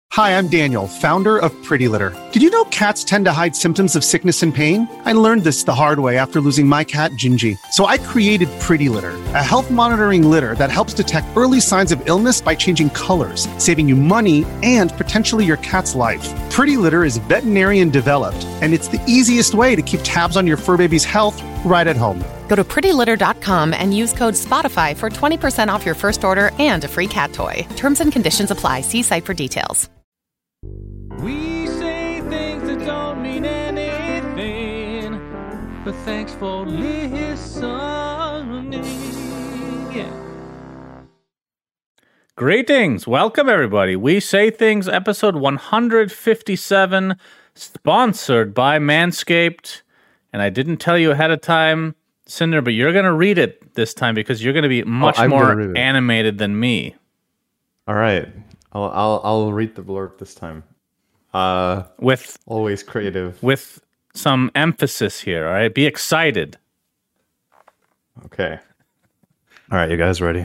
Hi, I'm Daniel, founder of Pretty Litter. Did you know cats tend to hide symptoms of sickness and pain? I learned this the hard way after losing my cat, Gingy. So I created Pretty Litter, a health monitoring litter that helps detect early signs of illness by changing colors, saving you money and potentially your cat's life. Pretty Litter is veterinarian developed, and it's the easiest way to keep tabs on your fur baby's health right at home. Go to prettylitter.com and use code SPOTIFY for 20% off your first order and a free cat toy. Terms and conditions apply. See site for details. We say things that don't mean anything, but thanks for listening. Yeah. Greetings. Welcome, everybody. We Say Things, episode 157, sponsored by Manscaped. And I didn't tell you ahead of time, Cinder, but you're going to read it this time because you're going to be much more animated than me. All right. I'll read the blurb this time. With always creative. With some emphasis here, all right? Be excited. Okay. All right, you guys ready?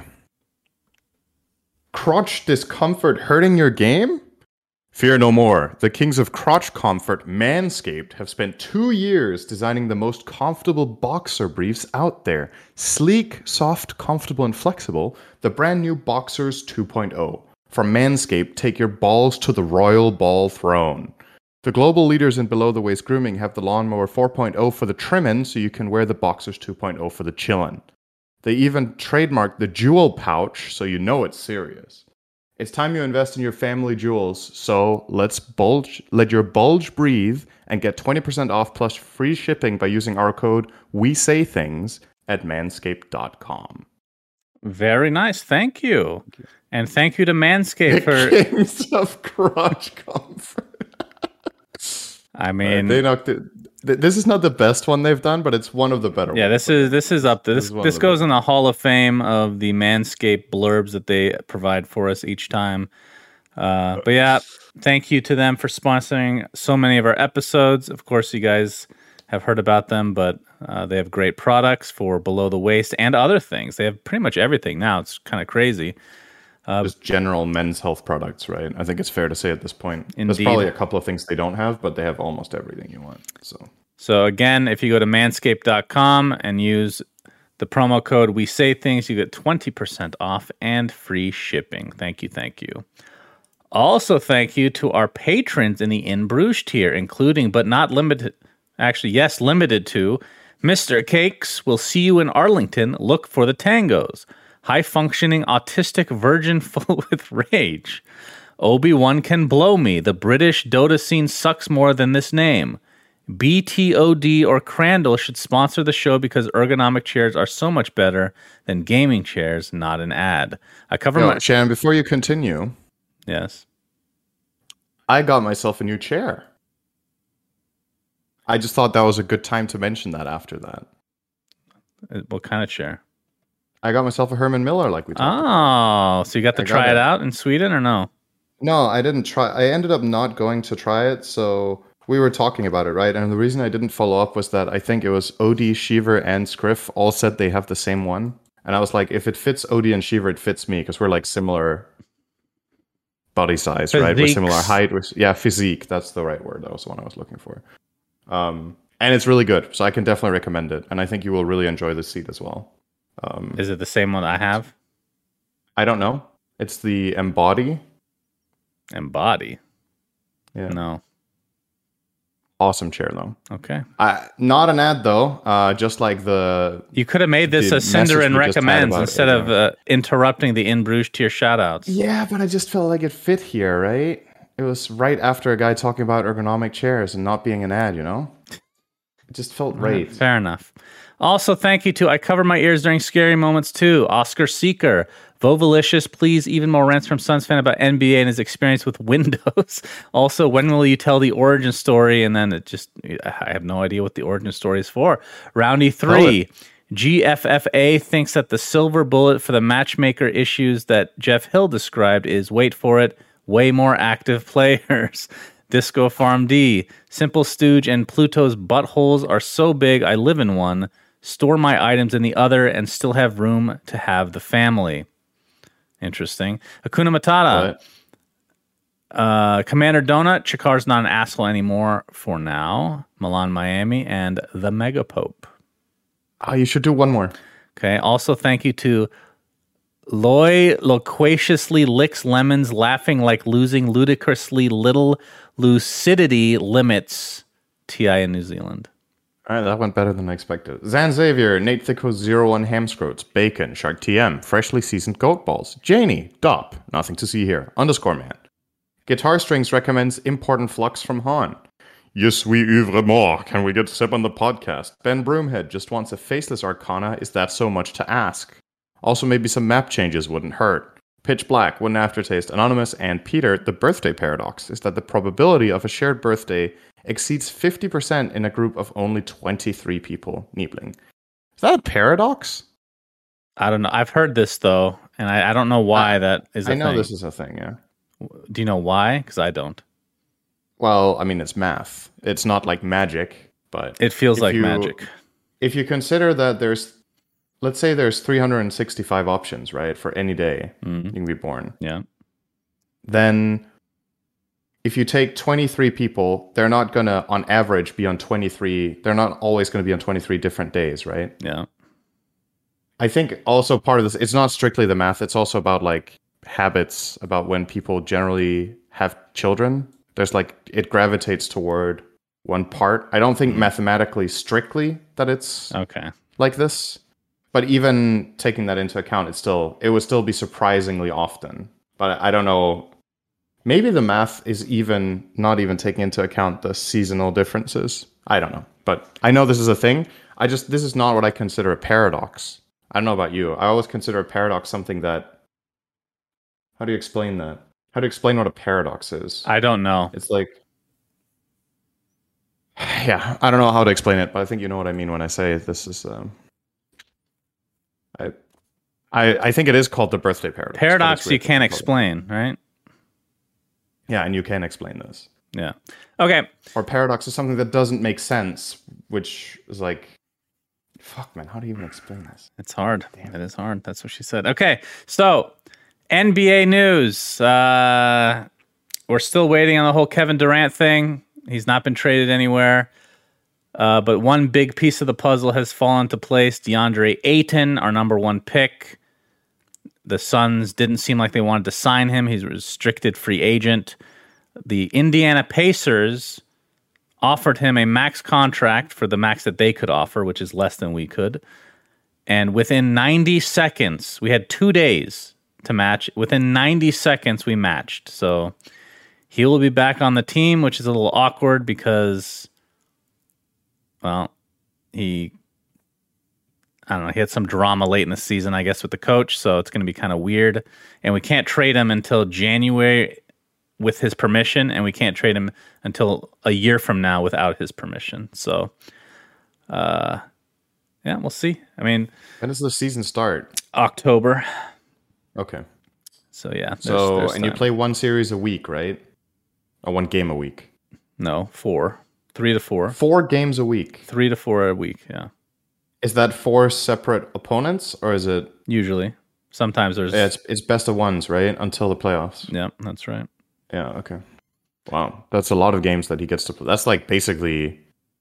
Crotch discomfort hurting your game? Fear no more. The kings of crotch comfort, Manscaped, have spent 2 years designing the most comfortable boxer briefs out there. Sleek, soft, comfortable, and flexible. The brand new Boxers 2.0. From Manscaped, take your balls to the royal ball throne. The global leaders in below-the-waist grooming have the Lawnmower 4.0 for the trimmin', so you can wear the Boxers 2.0 for the chillin'. They even trademarked the jewel pouch, so you know it's serious. It's time you invest in your family jewels, so let your bulge breathe and get 20% off plus free shipping by using our code WeSayThings at manscaped.com. Very nice. Thank you. And thank you to Manscaped for kings of crotch comfort. I mean, they knocked it. This is not the best one they've done, but it's one of the better ones. Yeah, this is up there. This goes in the Hall of Fame of the Manscaped blurbs that they provide for us each time. But yeah, thank you to them for sponsoring so many of our episodes. Of course, you guys have heard about them, but they have great products for below the waist and other things. They have pretty much everything now. It's kind of crazy. Just general men's health products, right? I think it's fair to say at this point. Indeed. There's probably a couple of things they don't have, but they have almost everything you want. So again, if you go to manscaped.com and use the promo code We Say Things, you get 20% off and free shipping. Thank you, thank you. Also, thank you to our patrons in the In Bruges tier, including but not limited, limited to Mr. Cakes. We'll see you in Arlington. Look for the tangos. High-functioning autistic virgin full with rage. Obi-Wan can blow me. The British Dota scene sucks more than this name. BTOD or Crandall should sponsor the show because ergonomic chairs are so much better than gaming chairs, not an ad. Shannon, before you continue. Yes. I got myself a new chair. I just thought that was a good time to mention that after that. What kind of chair? I got myself a Herman Miller like we talked about. Oh, so you got to try it out in Sweden or no? No, I didn't try. I ended up not going to try it, so we were talking about it, right? And the reason I didn't follow up was that I think it was Odie, Shiver, and Scriff all said they have the same one. And I was like, if it fits Odie and Shiver, it fits me because we're like similar body size, right? We're similar height. Physique. That's the right word. That was the one I was looking for. And it's really good, so I can definitely recommend it. And I think you will really enjoy the seat as well. Is it the same one I have? I don't know. It's the Embody. Embody? Yeah. No. Awesome chair, though. Okay. Not an ad, though. Just like the... You could have made this a Cinder and Recommends instead of interrupting the In Bruges tier shoutouts. Yeah, but I just felt like it fit here, right? It was right after a guy talking about ergonomic chairs and not being an ad, you know? It just felt right. Fair enough. Also, thank you to I Cover My Ears During Scary Moments too, Oscar Seeker, Vovalicious, please, even more rants from Suns fan about NBA and his experience with Windows. Also, when will you tell the origin story? And then I have no idea what the origin story is for. Roundy 3, GFFA thinks that the silver bullet for the matchmaker issues that Jeff Hill described is, wait for it, way more active players. Disco Farm D, Simple Stooge and Pluto's buttholes are so big I live in one. Store my items in the other and still have room to have the family. Interesting. Hakuna Matata. Commander Donut, Chakar's not an asshole anymore for now. Milan, Miami, and the Mega Pope. You should do one more. Okay. Also, thank you to Loy loquaciously licks lemons, laughing like losing ludicrously little lucidity limits. TI in New Zealand. All right, that went better than I expected. Zan Xavier, Nate Thicko 01 Hamscroats, Bacon, Shark TM, Freshly Seasoned Goat Balls, Janie, Dop, Nothing to See Here, Underscore Man. Guitar Strings recommends Important Flux from Han. Yes, we oeuvre more. Can we get Seb on the podcast? Ben Broomhead just wants a faceless Arcana. Is that so much to ask? Also, maybe some map changes wouldn't hurt. Pitch Black, Wooden Aftertaste, Anonymous, and Peter, the birthday paradox is that the probability of a shared birthday exceeds 50% in a group of only 23 people. Niebling. Is that a paradox? I don't know. I've heard this, though, and I don't know why that is a thing. I know this is a thing, yeah. Do you know why? Because I don't. Well, I mean, it's math. It's not like magic, but... It feels like magic. If you consider that let's say there's 365 options, right, for any day you can be born. Yeah. Then if you take 23 people, they're not going to, on average, be on 23. They're not always going to be on 23 different days, right? Yeah. I think also part of this, it's not strictly the math. It's also about like habits, about when people generally have children. There's like, it gravitates toward one part. I don't think mathematically strictly that it's okay like this. But even taking that into account, it would still be surprisingly often. But I don't know. Maybe the math is not even taking into account the seasonal differences. I don't know. But I know this is a thing. This is not what I consider a paradox. I don't know about you. I always consider a paradox something that... How do you explain that? How do you explain what a paradox is? I don't know. It's like... Yeah, I don't know how to explain it, but I think you know what I mean when I say this is... I think it is called the birthday paradox. Paradox you can't explain, right? Yeah, and you can explain this. Yeah. Okay. Or paradox is something that doesn't make sense, which is like, fuck, man, how do you even explain this? It's hard. Damn. It is hard. That's what she said. Okay, so NBA news. We're still waiting on the whole Kevin Durant thing. He's not been traded anywhere. But one big piece of the puzzle has fallen into place. DeAndre Ayton, our number one pick. The Suns didn't seem like they wanted to sign him. He's a restricted free agent. The Indiana Pacers offered him a max contract for the max that they could offer, which is less than we could. And within 90 seconds, we had 2 days to match. Within 90 seconds, we matched. So he will be back on the team, which is a little awkward because... Well, he had some drama late in the season, I guess, with the coach, so it's going to be kind of weird. And we can't trade him until January with his permission, and we can't trade him until a year from now without his permission. So, yeah, we'll see. I mean... When does the season start? October. Okay. So, yeah. There's and you play one series a week, right? Or one game a week? No, 4. 3 to 4. 4 games a week. 3 to 4 a week, yeah. Is that 4 separate opponents, or is it... Usually. Sometimes there's... Yeah, it's best of ones, right? Until the playoffs. Yeah, that's right. Yeah, okay. Wow. That's a lot of games that he gets to play. That's like basically...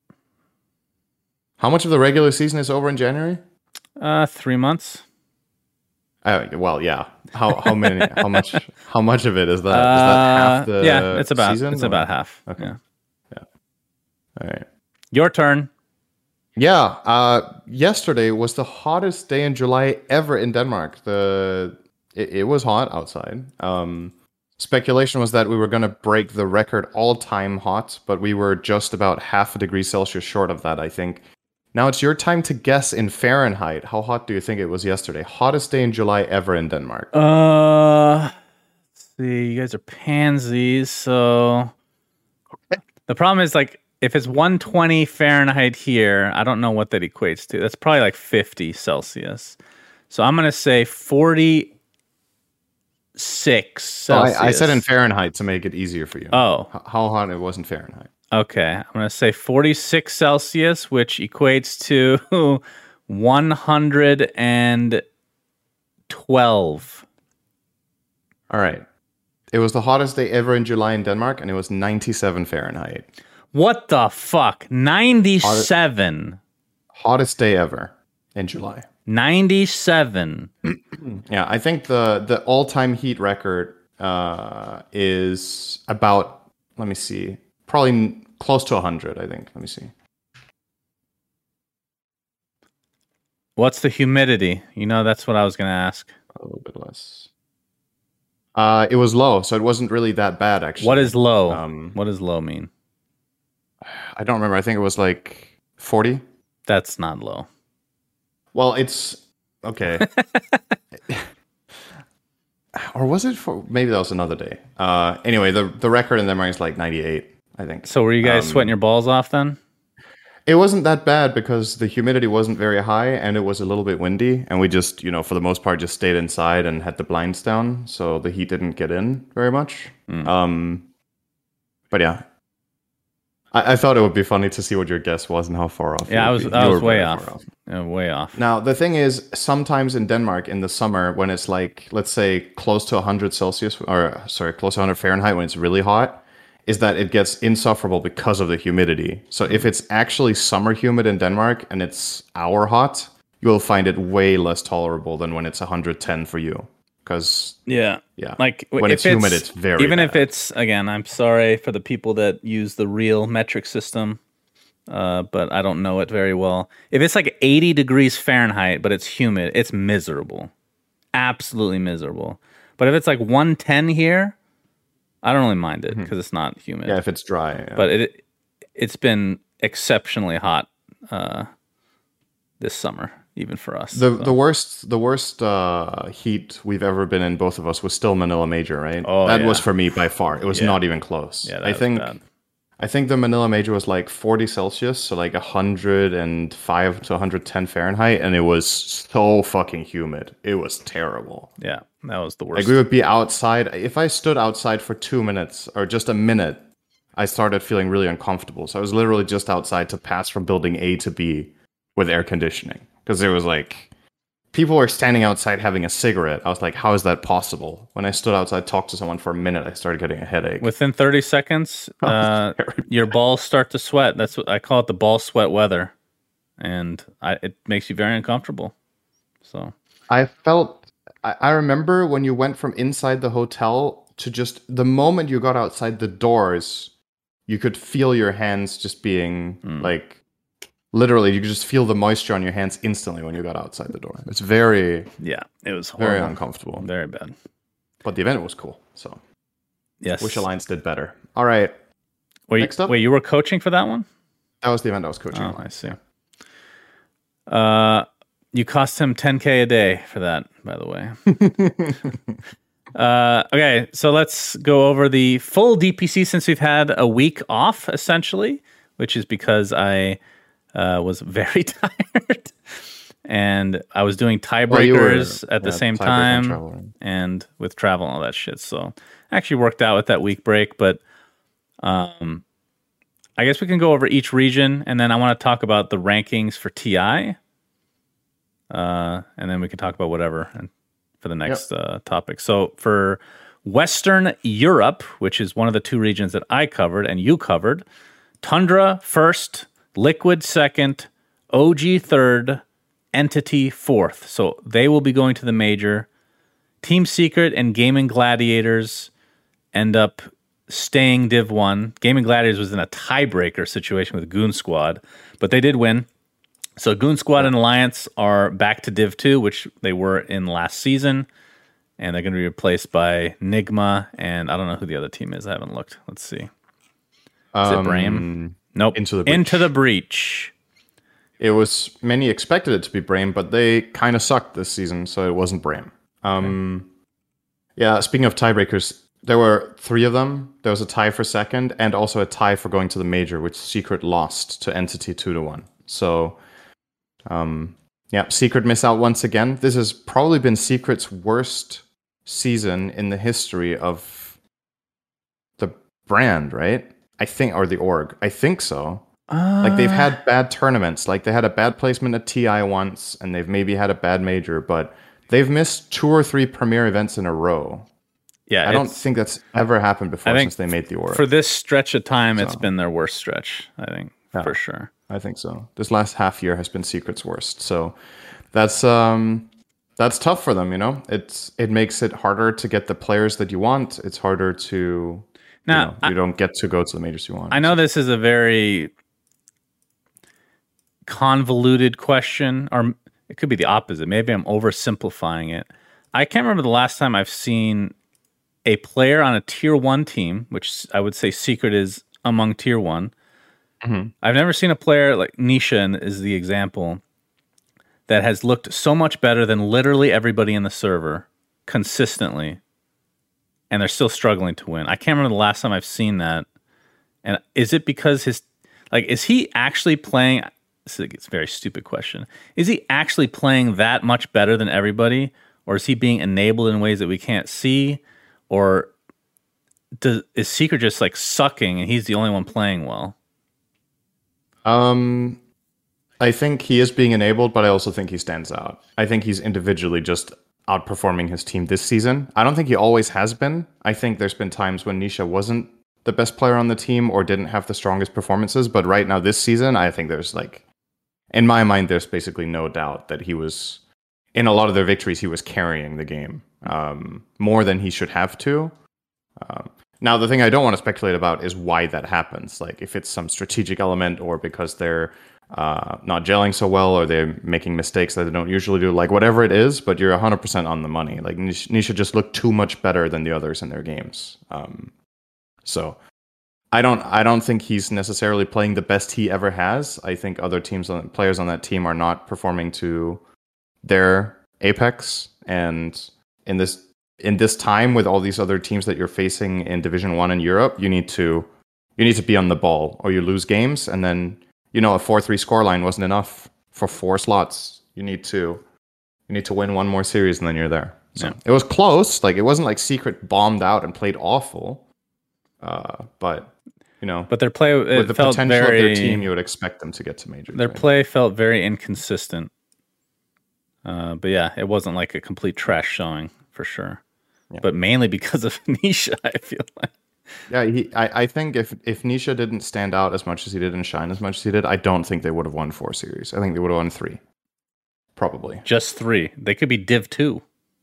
How much of the regular season is over in January? 3 months. Well, yeah. How many? How much of it is that? Is that half the season? It's about half. Okay. Yeah. All right. Your turn. Yeah. Yesterday was the hottest day in July ever in Denmark. It was hot outside. Speculation was that we were going to break the record all-time hot, but we were just about half a degree Celsius short of that, I think. Now it's your time to guess in Fahrenheit. How hot do you think it was yesterday? Hottest day in July ever in Denmark. Let's see. You guys are pansies, so... Okay. The problem is, like, if it's 120 Fahrenheit here, I don't know what that equates to. That's probably like 50 Celsius. So I'm going to say 46 Celsius. I said in Fahrenheit to make it easier for you. Oh. How hot it was in Fahrenheit. Okay. I'm going to say 46 Celsius, which equates to 112. All right. It was the hottest day ever in July in Denmark, and it was 97 Fahrenheit. What the fuck? 97. Hottest day ever in July. 97. Yeah, I think the all-time heat record is about, let me see, probably close to 100, I think. Let me see. What's the humidity? You know, that's what I was going to ask. A little bit less. It was low, so it wasn't really that bad, actually. What is low? What does low mean? I don't remember. I think it was like 40. That's not low. Well, it's okay. Or was it for? Maybe that was another day. Anyway, the record in Denmark is like 98, I think. So were you guys sweating your balls off then? It wasn't that bad because the humidity wasn't very high and it was a little bit windy. And we just, for the most part, just stayed inside and had the blinds down. So the heat didn't get in very much. But yeah, I thought it would be funny to see what your guess was and how far off. Yeah, I was way off. Way off. Now, the thing is, sometimes in Denmark in the summer, when it's like, let's say, close to 100 Celsius, close to 100 Fahrenheit, when it's really hot, is that it gets insufferable because of the humidity. So if it's actually summer humid in Denmark and it's hour hot, you will find it way less tolerable than when it's 110 for you. Because yeah, like when it's humid, it's very even bad. if it's, again, I'm sorry for the people that use the real metric system, but I don't know it very well. If it's like 80 degrees Fahrenheit, but it's humid, it's miserable, absolutely miserable. But if it's like 110 here, I don't really mind it because it's not humid. Yeah, if it's dry. Yeah. But it's been exceptionally hot this summer, even for us. The worst heat we've ever been in, both of us, was still Manila Major, right? Oh, that yeah. was for me by far. It was not even close. Yeah, I think the Manila Major was like 40 Celsius, so like 105 to 110 Fahrenheit, and it was so fucking humid. It was terrible. Yeah, that was the worst. Like we would be outside. If I stood outside for 2 minutes or just a minute, I started feeling really uncomfortable. So I was literally just outside to pass from building A to B with air conditioning. Because it was like, people were standing outside having a cigarette. I was like, how is that possible? When I stood outside, talked to someone for a minute, I started getting a headache. Within 30 seconds, your balls start to sweat. That's what I call it, the ball sweat weather. And it makes you very uncomfortable. So I remember when you went from inside the hotel to just the moment you got outside the doors, you could feel your hands just being like, literally, you could just feel the moisture on your hands instantly when you got outside the door. It's very, it was horrible. very uncomfortable. Very bad. But the event was cool. So, yes. Wish Alliance did better. All right. Next up. Wait, you were coaching for that one? That was the event I was coaching. Oh, I see. You cost him $10K a day for that, by the way. Okay, so let's go over the full DPC since we've had a week off, essentially, which is because I was very tired. And I was doing tiebreakers at the same time and with travel and all that shit. So actually worked out with that week break. But I guess we can go over each region, and then I want to talk about the rankings for TI. And then we can talk about whatever for the next topic. So for Western Europe, which is one of the two regions that I covered and you covered, Tundra first, Liquid second, OG third, Entity fourth. So they will be going to the major. Team Secret and Gaming Gladiators end up staying Div 1. Gaming Gladiators was in a tiebreaker situation with Goon Squad, but they did win. So Goon Squad and Alliance are back to Div 2, which they were in last season, and they're going to be replaced by Nigma, and I don't know who the other team is. I haven't looked. Let's see. Is it Brame? Nope. Into the Breach. Into the Breach. It was, many expected it to be Brame, but they kind of sucked this season, so it wasn't Brame. Yeah, speaking of tiebreakers, there were 3 of them. There was a tie for second, and also a tie for going to the major, which Secret lost to Entity 2-1. So, yeah, Secret miss out once again. This has probably been Secret's worst season in the history of the brand, right? I think, or the org. I think so. Like, they've had bad tournaments. Like, they had a bad placement at TI once, and they've maybe had a bad major, but they've missed 2 or 3 premier events in a row. Yeah, I don't think that's ever happened before since they made the Aura. For this stretch of time, it's been their worst stretch, I think, for sure. I think so. This last half year has been Secret's worst. So that's tough for them, you know? It makes it harder to get the players that you want. It's harder to now, you don't get to go to the majors you want. I know this is a very convoluted question, or it could be the opposite. Maybe I'm oversimplifying it. I can't remember the last time I've seen a player on a tier 1 team, which I would say Secret is among tier 1. Mm-hmm. I've never seen a player like Nisha is the example that has looked so much better than literally everybody in the server consistently, and they're still struggling to win. I can't remember the last time I've seen that. And is it because is he actually playing? It's a very stupid question. Is he actually playing that much better than everybody, or is he being enabled in ways that we can't see? Or is Secret just like sucking and he's the only one playing well? I think he is being enabled, but I also think he stands out. I think he's individually just outperforming his team this season. I don't think he always has been. I think there's been times when Nisha wasn't the best player on the team or didn't have the strongest performances. But right now, this season, I think there's in my mind, there's basically no doubt that he was, in a lot of their victories, he was carrying the game more than he should have to. Now, the thing I don't want to speculate about is why that happens. Like, if it's some strategic element or because they're not gelling so well or they're making mistakes that they don't usually do. Like, whatever it is, but you're 100% on the money. Like, Nisha just looked too much better than the others in their games. So I don't think he's necessarily playing the best he ever has. I think other players on that team are not performing to their apex. And in this time with all these other teams that you're facing in Division 1 in Europe, you need to be on the ball or you lose games. And then, a 4-3 scoreline wasn't enough for 4 slots. You need to win one more series and then you're there. So It was close. Like, it wasn't like Secret bombed out and played awful. But their play, with the felt potential very, of their team, you would expect them to get to majors. Their play felt very inconsistent. But yeah, it wasn't like a complete trash showing for sure. Yeah. But mainly because of Nisha, I feel like. Yeah, I think if Nisha didn't stand out as much as he did and shine as much as he did, I don't think they would have won 4 series. I think they would have won 3. Probably. Just 3. They could be Div 2.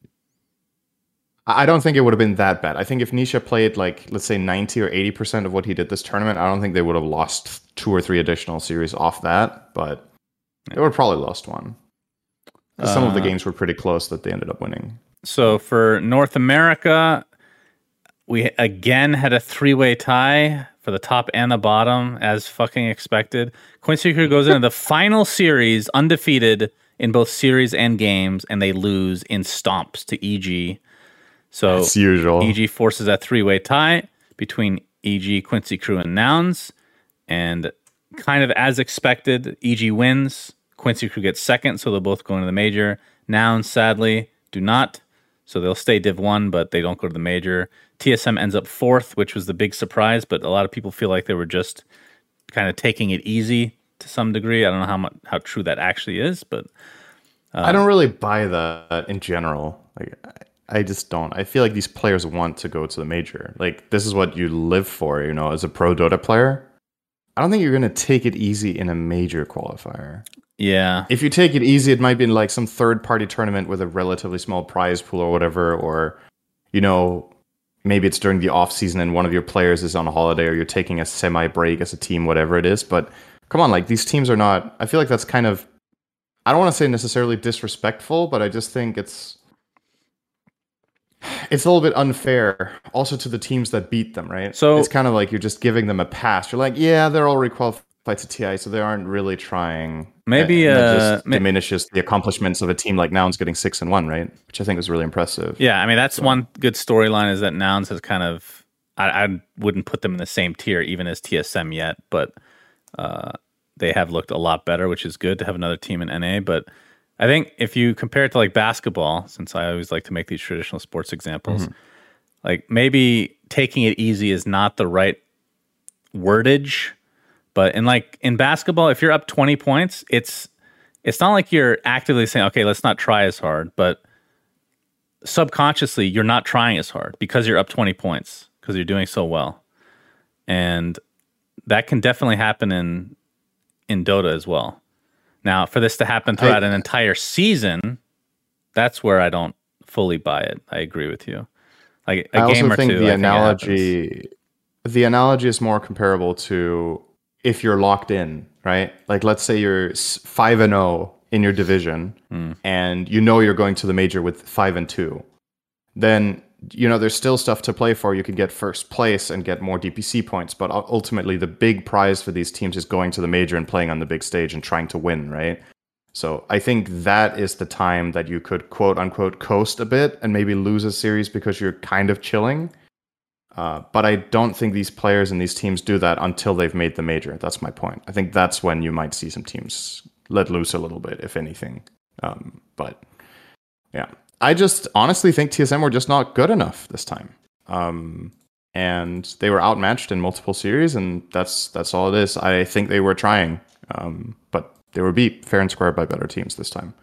I don't think it would have been that bad. I think if Nisha played, let's say 90 or 80% of what he did this tournament, I don't think they would have lost 2 or 3 additional series off that, but they would have probably lost 1. Some of the games were pretty close that they ended up winning. So for North America, we again had a 3-way tie for the top and the bottom, as fucking expected. Quincy Crew goes into the final series undefeated in both series and games, and they lose in stomps to EG. So as usual, EG forces that 3-way tie between EG, Quincy Crew, and Nouns. And kind of as expected, EG wins. Quincy Crew gets second, so they'll both go into the major. Nouns, sadly, do not. So they'll stay Div 1, but they don't go to the major. TSM ends up 4th, which was the big surprise, but a lot of people feel like they were just kind of taking it easy to some degree. I don't know how true that actually is, but... I don't really buy that in general. I just don't. I feel like these players want to go to the major. This is what you live for, as a pro Dota player. I don't think you're going to take it easy in a major qualifier. Yeah. If you take it easy, it might be in some third-party tournament with a relatively small prize pool or whatever, or, maybe it's during the off-season and one of your players is on a holiday or you're taking a semi-break as a team, whatever it is. But come on, these teams are not... I feel like that's kind of... I don't want to say necessarily disrespectful, but I just think it's a little bit unfair also to the teams that beat them, right? So it's kind of like you're just giving them a pass. You're like, yeah, they're all requalified to TI, so they aren't really trying. Maybe just diminishes the accomplishments of a team like Nouns getting 6-1, right? Which I think is really impressive. Yeah, I mean that's one good storyline is that Nouns has kind of I wouldn't put them in the same tier even as TSM yet, but they have looked a lot better, which is good to have another team in NA. But I think if you compare it to basketball, since I always like to make these traditional sports examples, maybe taking it easy is not the right wordage. But in basketball, if you're up 20 points, it's not like you're actively saying, okay, let's not try as hard. But subconsciously you're not trying as hard because you're up 20 points because you're doing so well. And that can definitely happen in Dota as well. Now, for this to happen throughout an entire season, that's where I don't fully buy it. I agree with you. Like a I game also or think two, the I think analogy is more comparable to if you're locked in, right? Like let's say you're 5-0 in your division and you know you're going to the major with 5-2. Then there's still stuff to play for. You can get first place and get more DPC points, but ultimately the big prize for these teams is going to the major and playing on the big stage and trying to win, right? So I think that is the time that you could quote unquote coast a bit and maybe lose a series because you're kind of chilling. But I don't think these players and these teams do that until they've made the major. That's my point. I think that's when you might see some teams let loose a little bit, if anything. But yeah, I just honestly think TSM were just not good enough this time. And they were outmatched in multiple series, and that's all it is. I think they were trying, but they were beat fair and square by better teams this time.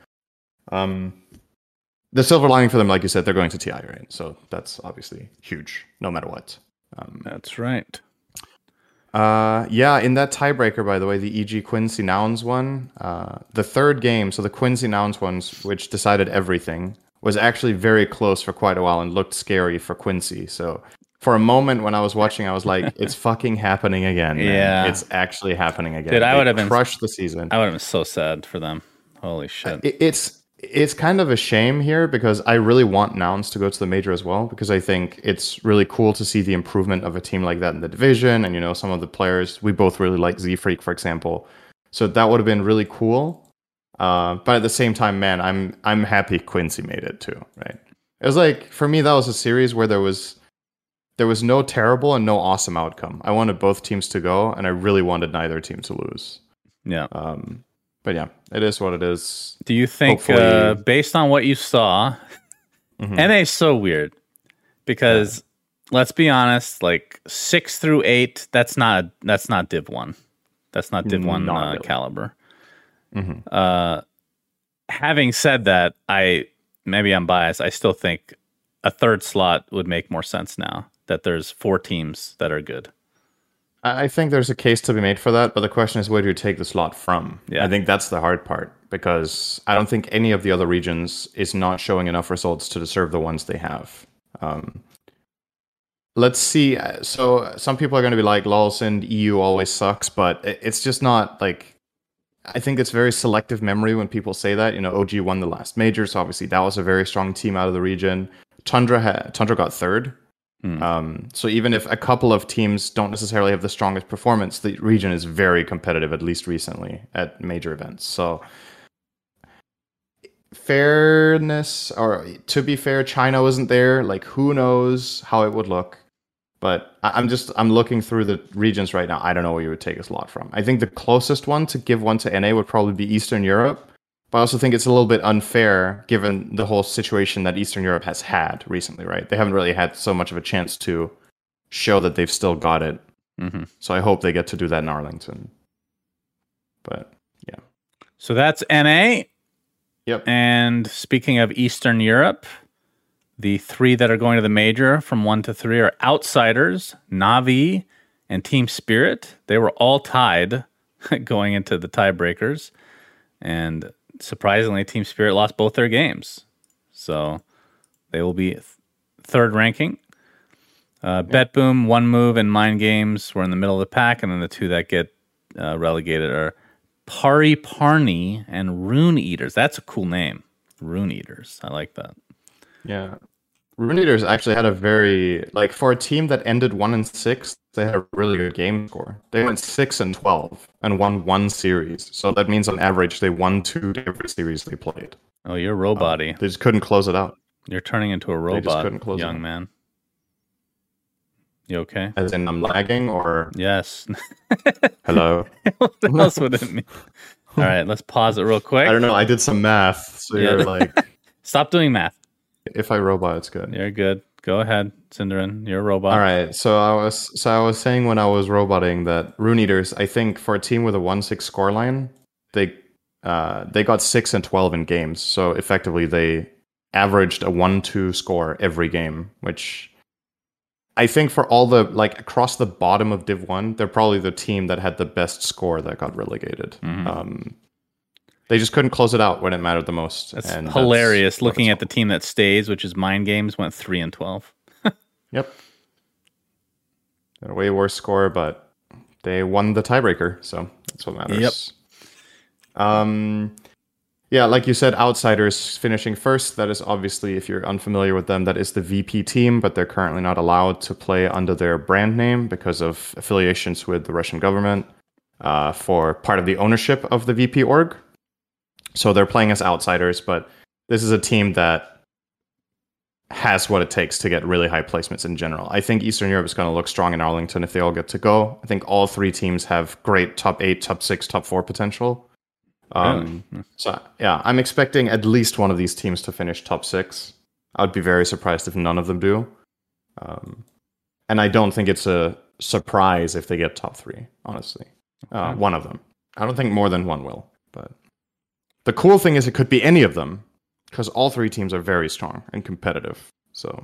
The silver lining for them, like you said, they're going to TI, right? So that's obviously huge, no matter what. that's right. Yeah, in that tiebreaker, by the way, the EG Quincy Nouns one, the third game, so the Quincy Nouns ones, which decided everything, was actually very close for quite a while and looked scary for Quincy. So for a moment when I was watching, I was like, it's fucking happening again, man. Yeah. It's actually happening again. Dude, I would have crushed the season. I would have been so sad for them. Holy shit. It's kind of a shame here because I really want Nouns to go to the major as well, because I think it's really cool to see the improvement of a team like that in the division. And, some of the players, we both really like Z-Freak, for example. So that would have been really cool. But at the same time, man, I'm happy Quincy made it too, right? It was like, for me, that was a series where there was no terrible and no awesome outcome. I wanted both teams to go, and I really wanted neither team to lose. Yeah. But yeah, it is what it is. Do you think, based on what you saw, NA is so weird because let's be honest, like 6 through 8, that's not Div 1. That's not Div 1 really. Caliber. Having said that, maybe I'm biased. I still think a third slot would make more sense now that there's 4 teams that are good. I think there's a case to be made for that, but the question is, where do you take the slot from? Yeah. I think that's the hard part, because I don't think any of the other regions is not showing enough results to deserve the ones they have. Let's see. So some people are going to be like, lols, and EU always sucks, but it's just not like... I think it's very selective memory when people say that. OG won the last major, so obviously that was a very strong team out of the region. Tundra got third. So even if a couple of teams don't necessarily have the strongest performance, the region is very competitive, at least recently, at major events. So fairness, or to be fair, China wasn't there. Like, who knows how it would look? But I'm looking through the regions right now. I don't know where you would take a slot from. I think the closest one to give one to NA would probably be Eastern Europe. But I also think it's a little bit unfair given the whole situation that Eastern Europe has had recently, right? They haven't really had so much of a chance to show that they've still got it. So I hope they get to do that in Arlington. But yeah. So that's NA. Yep. And speaking of Eastern Europe, the 3 that are going to the major from 1 to 3 are Outsiders, Na'Vi, and Team Spirit. They were all tied going into the tiebreakers. And surprisingly, Team Spirit lost both their games. So they will be third ranking. Bet Boom, One Move, and Mind Games were in the middle of the pack. And then the 2 that get relegated are Pari Parni and Rune Eaters. That's a cool name. Rune Eaters. I like that. Yeah. Rune Eaters actually had a very, like, for a team that ended 1-6, they had a really good game score. They went 6-12 and won 1 series. So that means on average they won 2 every series they played. Oh, you're robot-y. They just couldn't close it out. You're turning into a robot, young man. You okay? As in, I'm lagging, or... Yes. Hello? What else would it mean? All right, let's pause it real quick. I don't know. I did some math, so you're like... Stop doing math. If I robot, it's good. You're good. Go ahead, Cinderin. You're a robot. All right. So I was saying when I was roboting that Rune Eaters, I think for a team with a 1-6 scoreline, they got 6-12 in games. So effectively, they averaged a 1-2 score every game, which I think for all the, like, across the bottom of Div 1, they're probably the team that had the best score that got relegated. They just couldn't close it out when it mattered the most. That's and hilarious. Looking at the team that stays, which is Mind Games, went 3-12. Yep. Got a way worse score, but they won the tiebreaker, so that's what matters. Yep. Yeah, like you said, Outsiders finishing first. That is obviously, if you're unfamiliar with them, that is the VP team, but they're currently not allowed to play under their brand name because of affiliations with the Russian government for part of the ownership of the VP org. So they're playing as Outsiders, but this is a team that has what it takes to get really high placements in general. I think Eastern Europe is going to look strong in Arlington if they all get to go. I think all three teams have great top 8, top 6, top 4 potential. So yeah, I'm expecting at least one of these teams to finish top 6. I would be very surprised if none of them do. And I don't think it's a surprise if they get top 3, honestly. One of them. I don't think more than one will. But the cool thing is it could be any of them, because all three teams are very strong and competitive. So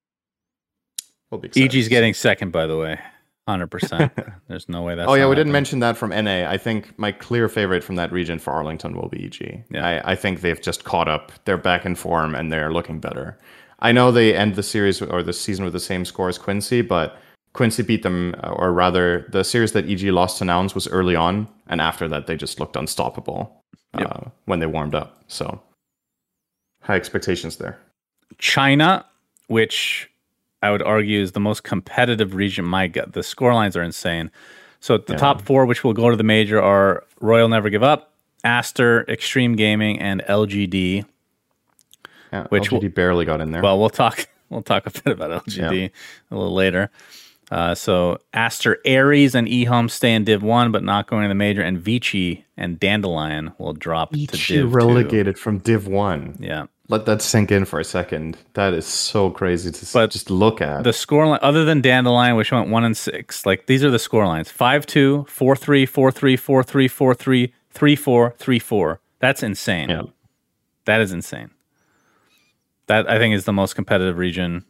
we'll be excited. EG's getting second, by the way. 100%. There's no way that's we happening. didn't mention that from NA. I think my clear favorite from that region for Arlington will be EG. Yeah. I think they've just caught up. They're back in form and they're looking better. I know they end the series or the season with the same score as Quincy, but Quincy beat them, or rather, the series that EG lost to Nouns was early on, and after that, they just looked unstoppable when they warmed up. So, high expectations there. China, which I would argue is the most competitive region. My God, the scorelines are insane. So the top 4, which will go to the major, are Royal Never Give Up, Aster, Extreme Gaming, and LGD. Yeah, which LGD barely got in there. Well, we'll talk a bit about LGD a little later. So Aster, Ares, and eHome stay in Div 1, but not going to the major. And Vici and Dandelion will drop to Div 2. Relegated from Div 1. Yeah. Let that sink in for a second. That is so crazy to just look at. The scoreline, other than Dandelion, which went 1-6, like these are the scorelines: 5-2, 4-3, 4-3, 4-3, 4-3, 3-4, 3-4. That's insane. Yeah. That is insane. That I think is the most competitive region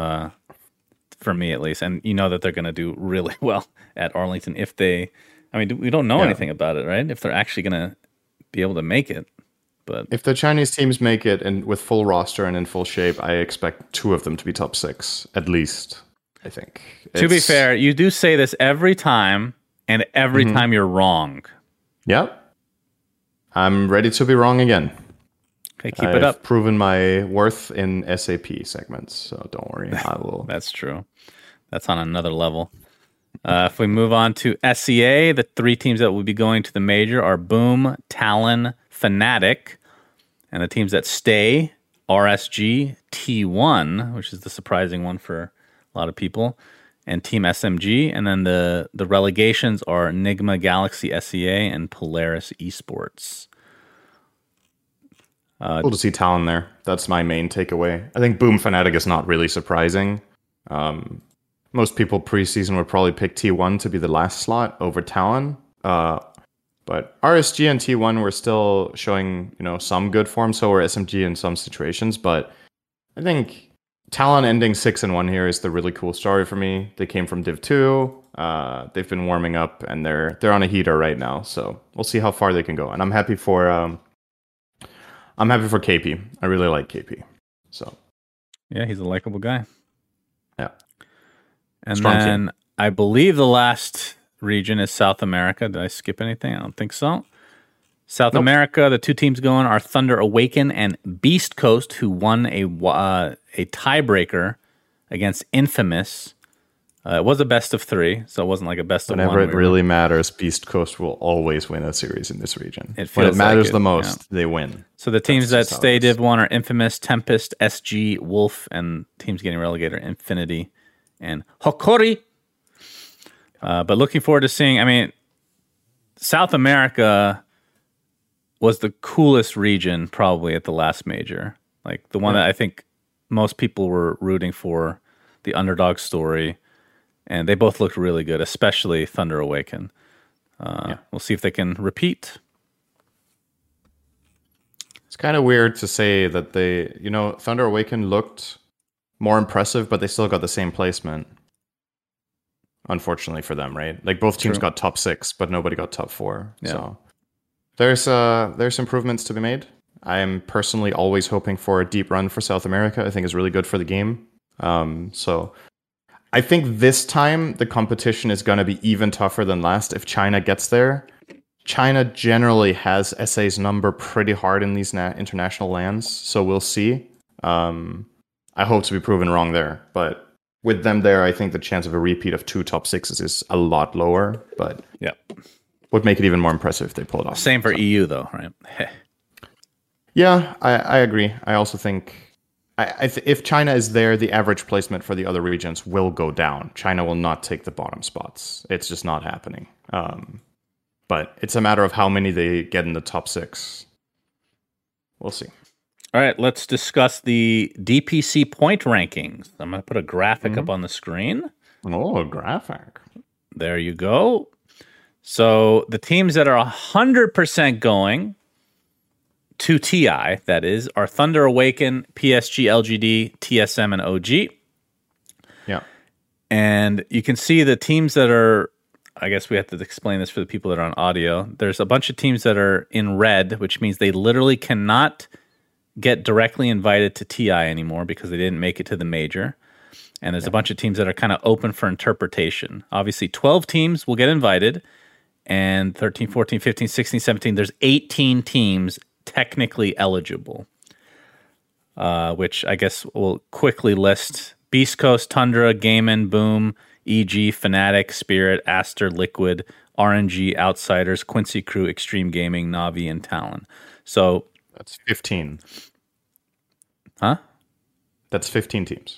for me, at least. And you know that they're going to do really well at Arlington if they. I mean, we don't know anything about it, right? If they're actually going to be able to make it. But if the Chinese teams make it and with full roster and in full shape, I expect 2 of them to be top 6 at least. I think. To be fair, you do say this every time, and every time you're wrong. Yep. I'm ready to be wrong again. Okay, keep it up. I've proven my worth in SAP segments, so don't worry. I will. That's true. That's on another level. If we move on to SEA, the 3 teams that will be going to the major are Boom, Talon, Fnatic, and the teams that stay, RSG, T1, which is the surprising one for a lot of people, and Team SMG. And then the relegations are Enigma, Galaxy, SEA, and Polaris Esports. Cool to see Talon there. That's my main takeaway. I think Boom Fnatic is not really surprising. Most people preseason would probably pick T1 to be the last slot over Talon. But RSG and T1 were still showing, some good form. So were SMG in some situations. But I think Talon ending 6-1 here is the really cool story for me. They came from Div 2. They've been warming up, and they're on a heater right now. So we'll see how far they can go. And I'm happy for KP. I really like KP. So yeah, he's a likable guy. Yeah. And strong then team. I believe the last region is South America. Did I skip anything? I don't think so. South America, the 2 teams going are Thunder Awaken and Beast Coast, who won a tiebreaker against Infamous. It was a best of 3, so it wasn't like a best of 1. Whenever it really matters, Beast Coast will always win a series in this region. When it matters the most, they win. So the teams that stay Div 1 are Infamous, Tempest, SG, Wolf, and teams getting relegated are Infinity and Hokori. But looking forward to seeing, South America was the coolest region probably at the last major. Like the one that I think most people were rooting for, the underdog story. And they both looked really good, especially Thunder Awaken. We'll see if they can repeat. It's kind of weird to say that Thunder Awaken looked more impressive, but they still got the same placement. Unfortunately for them, right? Like both teams got top 6, but nobody got top 4. Yeah. So there's improvements to be made. I am personally always hoping for a deep run for South America. I think is really good for the game. So I think this time the competition is going to be even tougher than last if China gets there. China generally has SA's number pretty hard in these international lands, so we'll see. I hope to be proven wrong there, but with them there, I think the chance of a repeat of 2 top 6s is a lot lower, but would make it even more impressive if they pull it off. Same for EU, though, right? Yeah, I agree. I also think if China is there, the average placement for the other regions will go down. China will not take the bottom spots. It's just not happening. But it's a matter of how many they get in the top 6. We'll see. All right, let's discuss the DPC point rankings. I'm going to put a graphic up on the screen. Oh, a graphic. There you go. So the teams that are 100% going to TI, that is, are Thunder Awaken, PSG, LGD, TSM, and OG. Yeah. And you can see the teams that are, I guess we have to explain this for the people that are on audio. There's a bunch of teams that are in red, which means they literally cannot get directly invited to TI anymore because they didn't make it to the major. And there's a bunch of teams that are kind of open for interpretation. Obviously, 12 teams will get invited, and 13, 14, 15, 16, 17, there's 18 teams technically eligible, which I guess we'll quickly list. Beast Coast, Tundra, Gaiman, Boom, EG, Fnatic, Spirit, Aster, Liquid, RNG, Outsiders, Quincy Crew, Extreme Gaming, Navi, and Talon. So that's 15. Huh? That's 15 teams.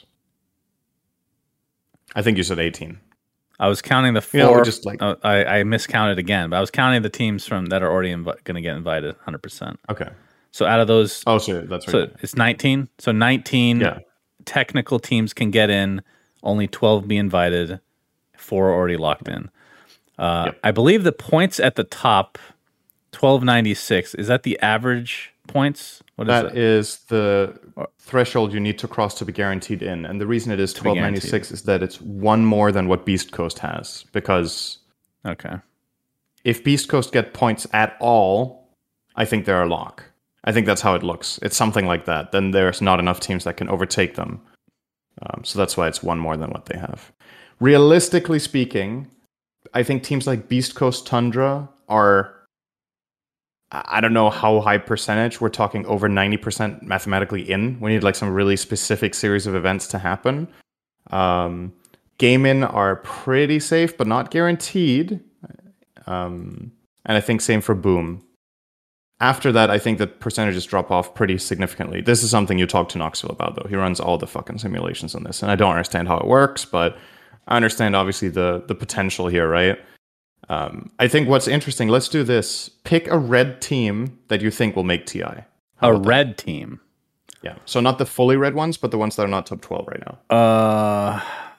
I think you said 18. I was counting the 4. I miscounted again, but I was counting the teams from that are already going to get invited 100%. Okay. So out of those... Oh, so that's right. So it's 19. So 19 technical teams can get in. Only 12 be invited. 4 are already locked in. I believe the points at the top, 1296, is that the average points? What is that? That is the threshold you need to cross to be guaranteed in. And the reason it is 1296 is that it's one more than what Beast Coast has. Because if Beast Coast get points at all, I think they're a lock. I think that's how it looks. It's something like that. Then there's not enough teams that can overtake them. So that's why it's one more than what they have. Realistically speaking, I think teams like Beast Coast, Tundra are... I don't know how high percentage. We're talking over 90% mathematically in. We need like some really specific series of events to happen. Game-in are pretty safe, but not guaranteed. And I think same for Boom. After that, I think the percentages drop off pretty significantly. This is something you talk to Knoxville about, though. He runs all the fucking simulations on this, and I don't understand how it works, but I understand obviously the potential here, right? I think what's interesting, let's do this. Pick a red team that you think will make TI. A red team? Yeah. So not the fully red ones, but the ones that are not top 12 right now.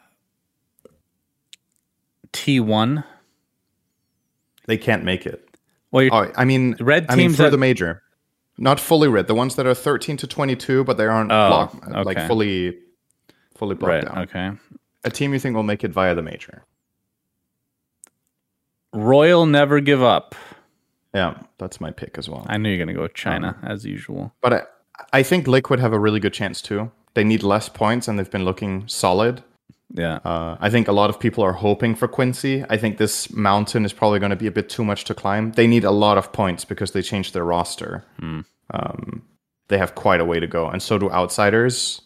T1? They can't make it. Well, red teams for the major. Not fully red. The ones that are 13 to 22, but they aren't like fully blocked down. Okay. A team you think will make it via the major. Royal Never Give Up. Yeah, that's my pick as well. I knew you're going to go with China, as usual. But I think Liquid have a really good chance too. They need less points, and they've been looking solid. Yeah. I think a lot of people are hoping for Quincy. I think this mountain is probably going to be a bit too much to climb. They need a lot of points because they changed their roster. They have quite a way to go, and so do Outsiders.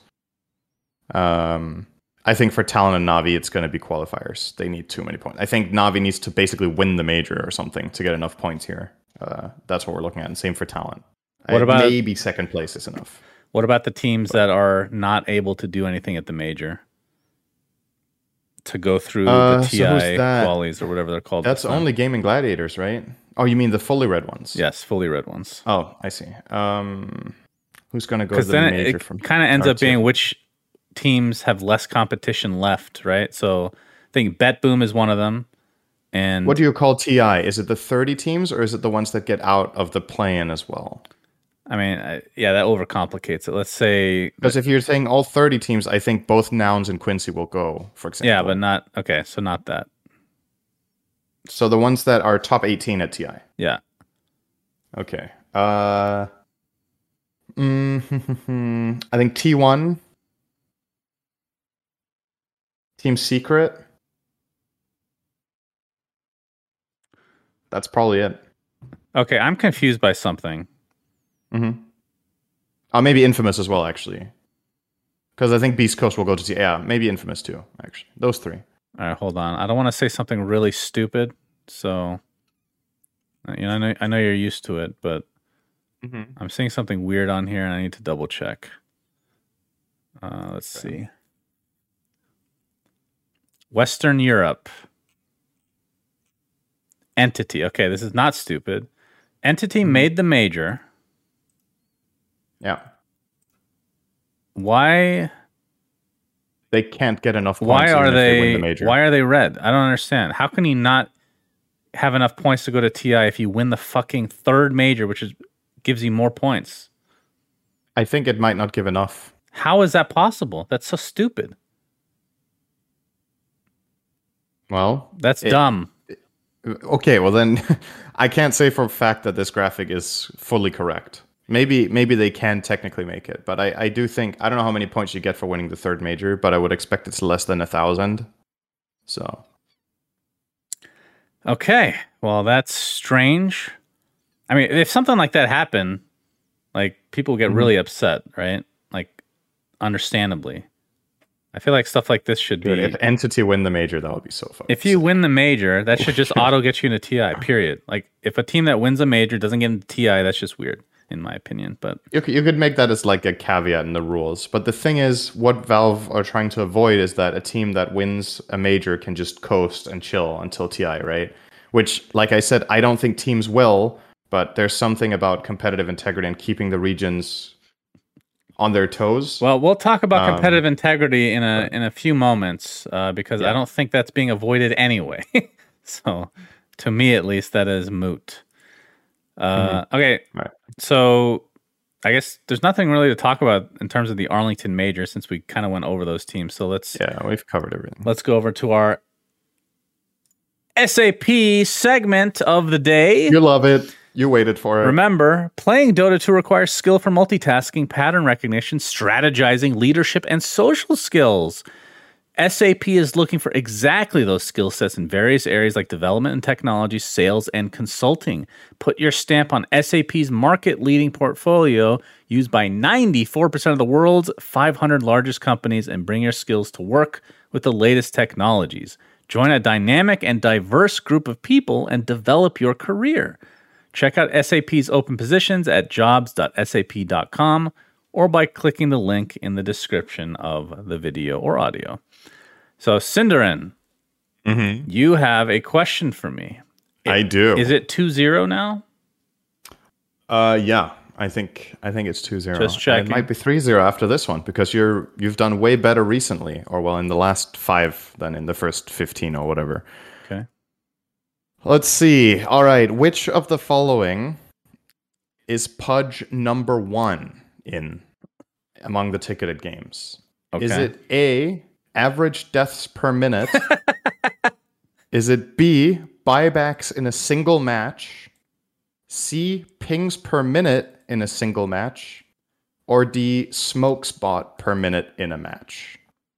I think for Talon and Navi, it's going to be qualifiers. They need too many points. I think Navi needs to basically win the major or something to get enough points here. That's what we're looking at, and same for Talon. What about maybe second place is enough? What about the teams that are not able to do anything at the major? To go through the TI qualies or whatever they're called. That's only Gaming Gladiators, right? Oh, you mean the fully red ones? Yes, fully red ones. Oh, I see. Who's going to go to the major? Because then it kind of ends up being which teams have less competition left, right? So I think Bet Boom is one of them. And what do you call TI? Is it the 30 teams or is it the ones that get out of the play-in as well? I mean, yeah, that overcomplicates it. Let's say Because if you're saying all 30 teams, I think both Nouns and Quincy will go, for example. yeah, but not okay. So not that. So the ones that are top 18 at TI. Yeah. Okay. I think T1, Team Secret. That's probably it. Okay, I'm confused by something. Maybe Infamous as well, actually. Because I think Beast Coast will go to yeah, maybe Infamous too, actually. Those three. All right, hold on. I don't want to say something really stupid, so I know you're used to it, but I'm seeing something weird on here, and I need to double check. Let's see. Western Europe. Entity. Okay, this is not stupid. Entity made the major. Yeah. Why? They can't get enough points. Why are even if they win they? the major. Why are they red? I don't understand. How can he not have enough points to go to TI if you win the fucking third major, which gives you more points? I think it might not give enough. How is that possible? That's so stupid. Well, That's dumb. Okay, well then, I can't say for a fact that this graphic is fully correct. Maybe they can technically make it, but I do think, I don't know how many points you get for winning the third major, but I would expect it's less than 1,000. So. Okay, well that's strange. I mean, if something like that happened, like people get really upset, right? Like, understandably. I feel like stuff like this should Dude, be. if Entity win the major, that would be so fun. If you win the major, that should just auto get you into TI. Period. Like, if a team that wins a major doesn't get into TI, that's just weird, in my opinion. But you could make that as like a caveat in the rules. But the thing is, what Valve are trying to avoid is that a team that wins a major can just coast and chill until TI, right? Which, like I said, I don't think teams will. But there's something about competitive integrity and keeping the regions on their toes. well, we'll talk about competitive integrity in a few moments because I don't think that's being avoided anyway. So, to me at least, that is moot. Okay, Right. So I guess there's nothing really to talk about in terms of the Arlington Major since we kind of went over those teams. So Yeah, we've covered everything. let's go over to our SAP segment of the day. You love it. You waited for it. Remember, playing Dota 2 requires skill for multitasking, pattern recognition, strategizing, leadership, and social skills. SAP is looking for exactly those skill sets in various areas like development and technology, sales, and consulting. Put your stamp on SAP's market-leading portfolio used by 94% of the world's 500 largest companies and bring your skills to work with the latest technologies. Join a dynamic and diverse group of people and develop your career. Check out SAP's open positions at jobs.sap.com or by clicking the link in the description of the video or audio. So, Cinderin, you have a question for me. I do. Is it 2-0 now? Yeah. I think it's 2-0. Just checking. It might be 3-0 after this one because you've done way better recently, or well, in the last 5 than in the first 15 or whatever. Okay. Let's see. All right, which of the following is Pudge number 1 in among the ticketed games? Okay. Is it A, average deaths per minute? Is it B, buybacks in a single match? C, pings per minute in a single match? Or D, smoke spot per minute in a match?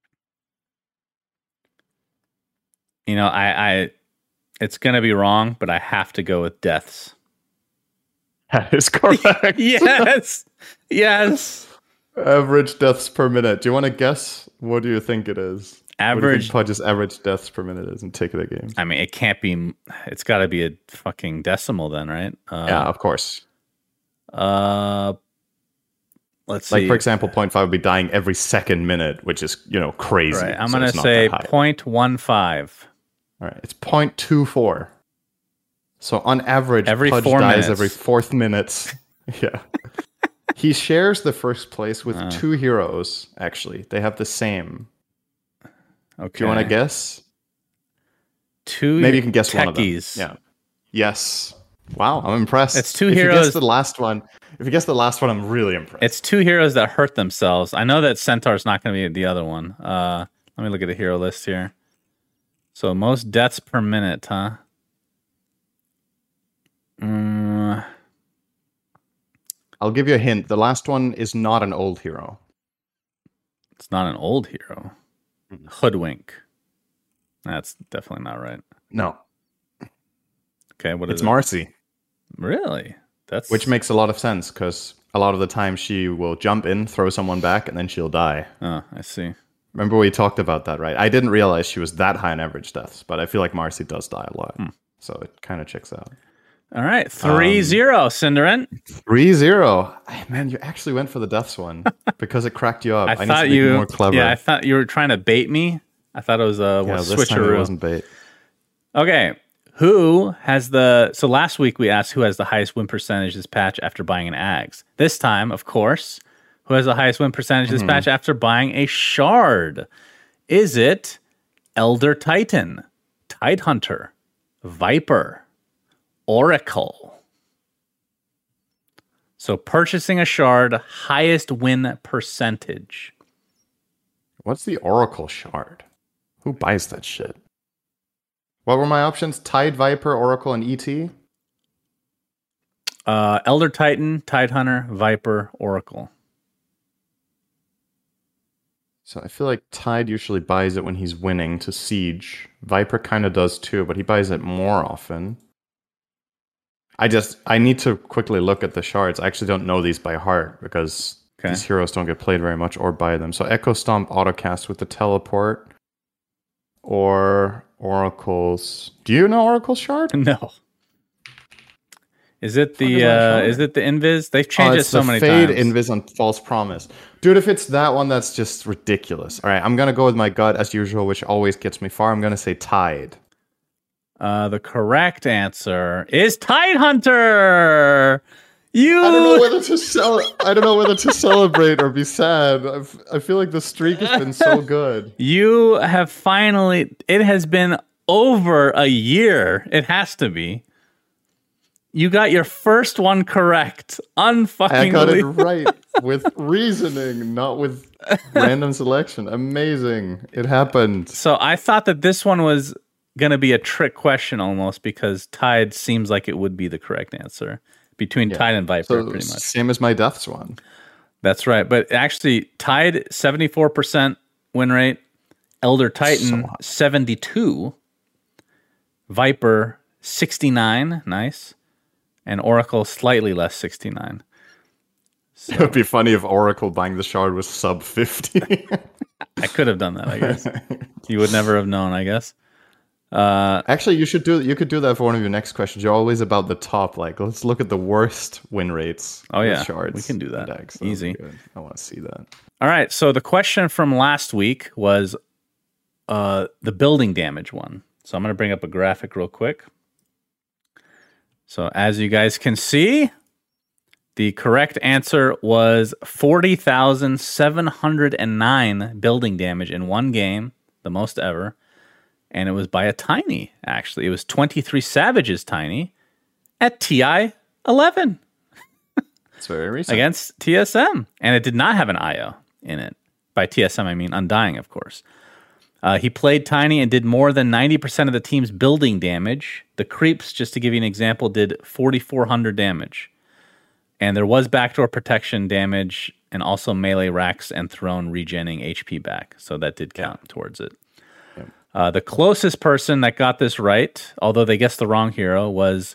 You know, I it's going to be wrong, but I have to go with deaths. That is correct. Yes. Yes. Average deaths per minute. Do you want to guess? What do you think it is? What do you Average. think Pudge's average deaths per minute is in ticketed games? I mean, it can't be. It's got to be a fucking decimal then, right? Yeah, of course. Let's see. Like, for example, 0.5 would be dying every second minute, which is, crazy. Right. I'm so going it's to not say that high. 0.15. All right, it's 0.24. So on average, Every Pudge 4 dies minutes. every 4th minute. Yeah. He shares the first place with 2 heroes, actually. They have the same. Okay. Do you want to guess? 2 Maybe you can guess one of them. techies. Yeah. Yes. Wow, I'm impressed. It's 2 if heroes. You guessed the last one. If you guess the last one, I'm really impressed. It's 2 heroes that hurt themselves. I know that Centaur's not going to be the other one. Let me look at the hero list here. So most deaths per minute, huh? I'll give you a hint. The last one is not an old hero. It's not an old hero. Hoodwink. That's definitely not right. No. Okay, what is it's it? Marcy. Really? Which makes a lot of sense, because a lot of the time she will jump in, throw someone back, and then she'll die. Oh, I see. Remember we talked about that, right? I didn't realize she was that high in average deaths, but I feel like Marcy does die a lot. So it kind of checks out. All right, 3-0, Cinderin. 3-0. Man, you actually went for the deaths one because it cracked you up. I thought need to be more clever. Yeah, I thought you were trying to bait me. I thought it was a switcheroo. This time it wasn't bait. Okay, who has so last week we asked who has the highest win percentage this patch after buying an Ags. This time, of course, who has the highest win percentage this patch after buying a Shard? Is it Elder Titan, Tidehunter, Viper, Oracle? So purchasing a Shard, highest win percentage. What's the Oracle Shard? Who buys that shit? What were my options? Tide, Viper, Oracle, and ET? Elder Titan, Tidehunter, Viper, Oracle. So I feel like Tide usually buys it when he's winning to Siege. Viper kind of does too, but he buys it more often. I need to quickly look at the shards. I actually don't know these by heart because these heroes don't get played very much or buy them. So Echo Stomp autocast with the teleport. Or Oracle's. Do you know Oracle's shard? No. Is it the Invis? They've changed it so many Fade, times. Invis, and False Promise. Dude, if it's that one, that's just ridiculous. All right, I'm going to go with my gut as usual, which always gets me far. I'm going to say Tide. The correct answer is Tidehunter. I don't know whether to celebrate or be sad. I feel like the streak has been so good. You have finally. It has been over a year. It has to be. You got your first one correct. Unfucking. I got it right with reasoning, not with random selection. Amazing. It happened. So I thought that this one was going to be a trick question almost because Tide seems like it would be the correct answer. Between Tide and Viper, so pretty much. Same as my Deaths one. That's right. But actually, Tide, 74% win rate. Elder Titan, 72. Viper, 69. Nice. And Oracle, slightly less, 69. So, it would be funny if Oracle buying the shard was sub 50. I could have done that, I guess. You would never have known, I guess. Actually, you could do that for one of your next questions. You're always about the top. Like, let's look at the worst win rates. Oh yeah, shards we can do that. Decks. Easy. I want to see that. All right. So the question from last week was the building damage one. So I'm going to bring up a graphic real quick. So as you guys can see, the correct answer was 40,709 building damage in one game, the most ever. And it was by a Tiny, actually. It was 23 Savages Tiny at TI 11. It's very recent. Against TSM. And it did not have an IO in it. By TSM, I mean Undying, of course. He played Tiny and did more than 90% of the team's building damage. The Creeps, just to give you an example, did 4,400 damage. And there was backdoor protection damage and also melee racks and throne regenning HP back. So that did count towards it. The closest person that got this right, although they guessed the wrong hero, was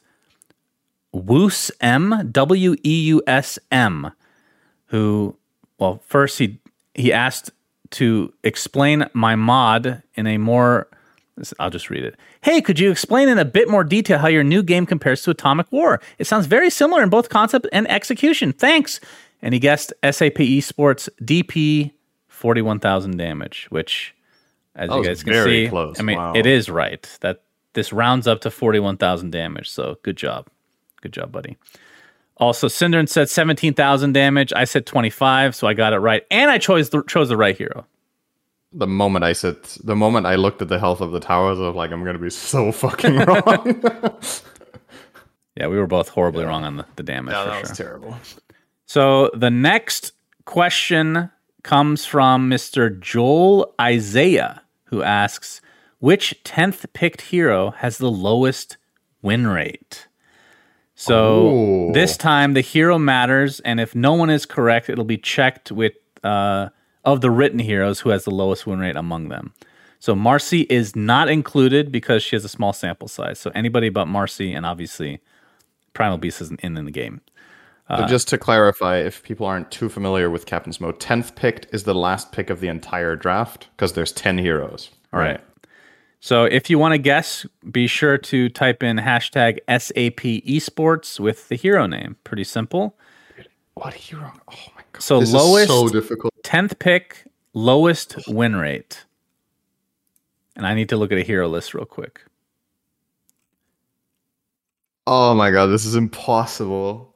Woosm, Weusm, who, well, first he asked to explain my mod in a more, I'll just read it. Hey, could you explain in a bit more detail how your new game compares to Atomic War? It sounds very similar in both concept and execution. Thanks. And he guessed SAP Esports DP 41,000 damage, which... As you guys can see, close. I mean, It is right. That this rounds up to 41,000 damage. So good job. Good job, buddy. Also, Cinderin said 17,000 damage. I said 25, so I got it right. And I chose the right hero. The moment I looked at the health of the towers, I was like, I'm going to be so fucking wrong. Yeah, we were both horribly wrong on the damage. Yeah, for that sure. was terrible. So the next question comes from Mr. Joel Isaiah, who asks, which 10th picked hero has the lowest win rate? So this time the hero matters, and if no one is correct, it'll be checked with of the written heroes who has the lowest win rate among them. So Marcy is not included because she has a small sample size. So anybody but Marcy, and obviously Primal Beast isn't in the game. So just to clarify, if people aren't too familiar with Captain's Mode, 10th picked is the last pick of the entire draft because there's 10 heroes. Right. So if you want to guess, be sure to type in hashtag SAP Esports with the hero name. Pretty simple. What hero? Oh my god. So this lowest, is so difficult. 10th pick, lowest win rate. And I need to look at a hero list real quick. Oh my god, this is impossible.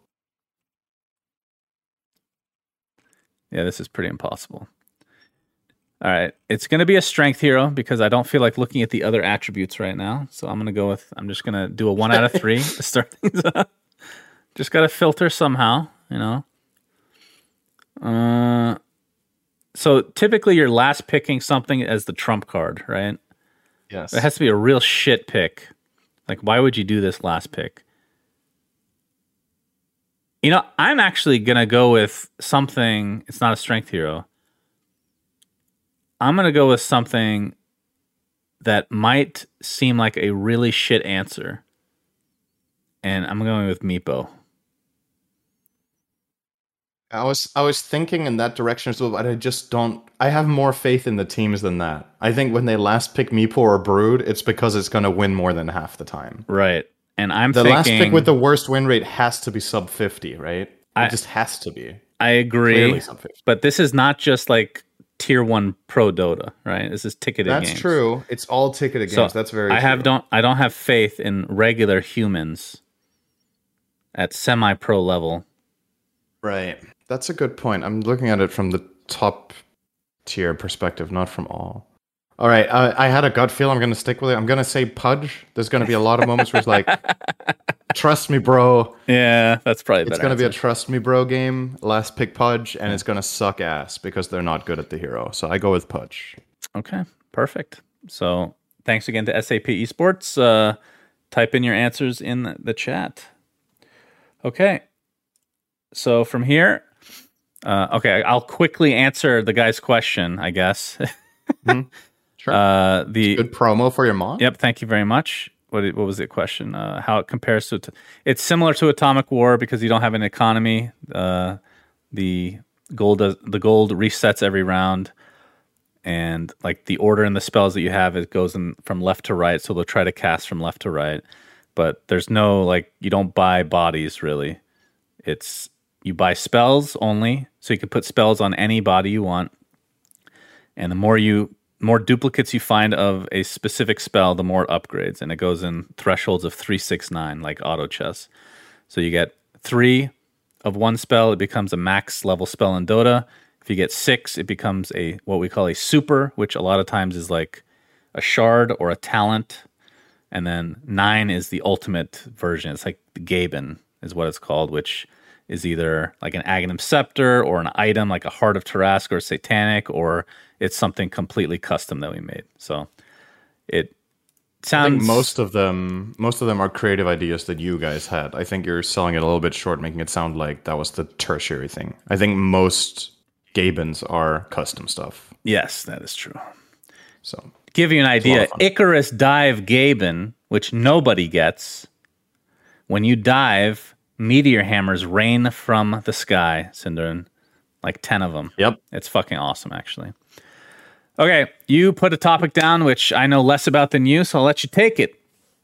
Yeah, this is pretty impossible. All right. It's going to be a strength hero because I don't feel like looking at the other attributes right now. So I'm just going to do a 1 out of 3 to start things up. Just got to filter somehow, So typically you're last picking something as the trump card, right? Yes. It has to be a real shit pick. Like, why would you do this last pick? I'm actually going to go with something. It's not a strength hero. I'm going to go with something that might seem like a really shit answer. And I'm going with Meepo. I was thinking in that direction as well, but I just don't. I have more faith in the teams than that. I think when they last pick Meepo or Brood, it's because it's going to win more than half the time. Right. And I'm the thinking... last pick with the worst win rate has to be sub 50, right? It just has to be. I agree. Clearly sub 50. But this is not just like tier 1 pro Dota, right? This is ticketed games. That's true. It's all ticketed games. That's very true. I don't have faith in regular humans at semi-pro level. Right. That's a good point. I'm looking at it from the top tier perspective, not from all. All right. I had a gut feel. I'm going to stick with it. I'm going to say Pudge. There's going to be a lot of moments where it's like, trust me, bro. Yeah, that's probably better. It's going to be a trust me, bro game. Last pick Pudge, and it's going to suck ass because they're not good at the hero. So I go with Pudge. Okay, perfect. So thanks again to SAP Esports. Type in your answers in the chat. Okay. So from here, I'll quickly answer the guy's question, I guess. Mm-hmm. Sure. The good promo for your mom. Yep. Thank you very much. What was the question? How it compares to? It's similar to Atomic War because you don't have an economy. The gold resets every round, and like the order in the spells that you have, it goes from left to right. So they'll try to cast from left to right, but there's no you don't buy bodies really. You buy spells only, so you can put spells on any body you want, and the more duplicates you find of a specific spell, the more upgrades, and it goes in thresholds of 3, 6, 9, like auto chess. So you get 3 of one spell, it becomes a max level spell in Dota. If you get 6, it becomes what we call a super, which a lot of times is like a shard or a talent, and then 9 is the ultimate version. It's like the Gaben is what it's called, which is either like an Aghanim Scepter or an item like a Heart of Tarrasque or Satanic, or it's something completely custom that we made. So it sounds... I think most of them are creative ideas that you guys had. I think you're selling it a little bit short, making it sound like that was the tertiary thing. I think most Gabens are custom stuff. Yes, that is true. So give you an idea, Icarus Dive Gaben, which nobody gets, when you dive... meteor hammers rain from the sky, Synderen. Like 10 of them. Yep. It's fucking awesome, actually. Okay, you put a topic down, which I know less about than you, so I'll let you take it.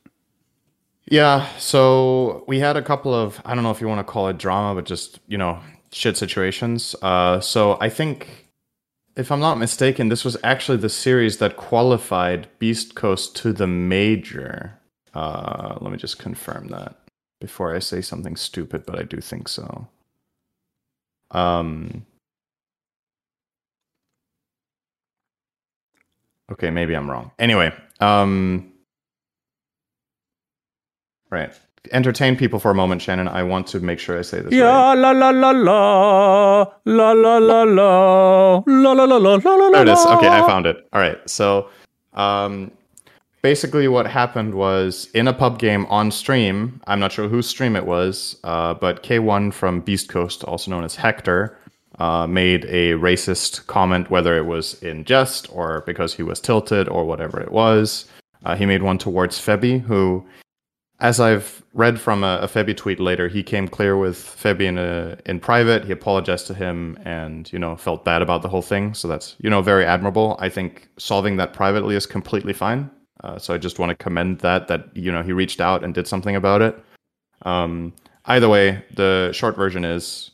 Yeah, so we had a couple of, I don't know if you want to call it drama, but just, shit situations. So I think, if I'm not mistaken, this was actually the series that qualified Beast Coast to the major. Let me just confirm that before I say something stupid, but I do think so. Okay, maybe I'm wrong. Anyway, Right. Entertain people for a moment, Shannon. I want to make sure I say this Yeah, right. la la la la la la la la la la la la la. There it is. Okay, I found it. All right. So, basically, what happened was in a pub game on stream. I'm not sure whose stream it was, but K1 from Beast Coast, also known as Hector, made a racist comment, whether it was in jest or because he was tilted or whatever it was. He made one towards Febby, who, as I've read from a Febby tweet later, he came clear with Febby in private. He apologized to him and, felt bad about the whole thing. So that's, very admirable. I think solving that privately is completely fine. So I just want to commend that he reached out and did something about it. Either way, the short version is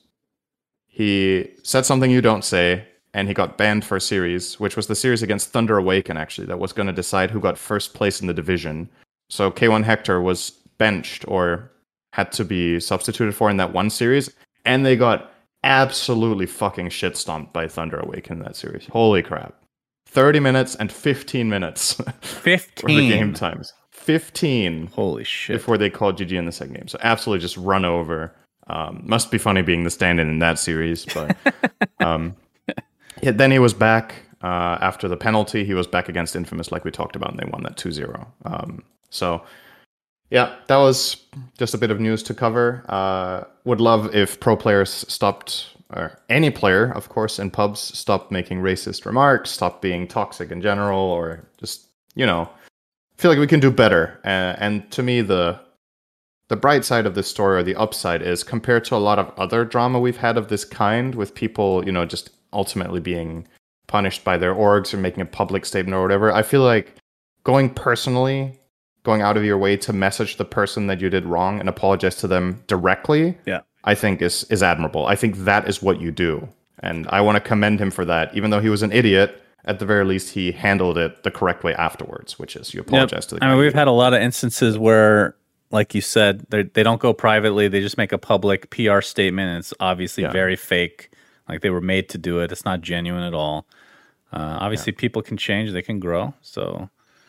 he said something you don't say, and he got banned for a series, which was the series against Thunder Awaken, actually, that was going to decide who got first place in the division. So K1 Hector was benched or had to be substituted for in that one series, and they got absolutely fucking shit stomped by Thunder Awaken in that series. Holy crap. 30 minutes and 15 minutes 15 were the game times. 15. Holy shit. Before they called GG in the second game. So absolutely just run over. Must be funny being the stand-in in that series. But then he was back after the penalty. He was back against Infamous like we talked about, and they won that 2-0. So, yeah, that was just a bit of news to cover. Would love if pro players stopped, or any player, of course, in pubs, stopped making racist remarks, stopped being toxic in general, or just, feel like we can do better. And to me, the bright side of this story, or the upside, is compared to a lot of other drama we've had of this kind, with people, just ultimately being punished by their orgs or making a public statement or whatever, I feel like going out of your way to message the person that you did wrong and apologize to them directly, I think is admirable. I think that is what you do. And I want to commend him for that. Even though he was an idiot, at the very least, he handled it the correct way afterwards, which is you apologize to the guy. I mean, we've had a lot of instances where, like you said, they don't go privately. They just make a public PR statement, and it's obviously very fake. Like they were made to do it. It's not genuine at all. Obviously, people can change. They can grow. So...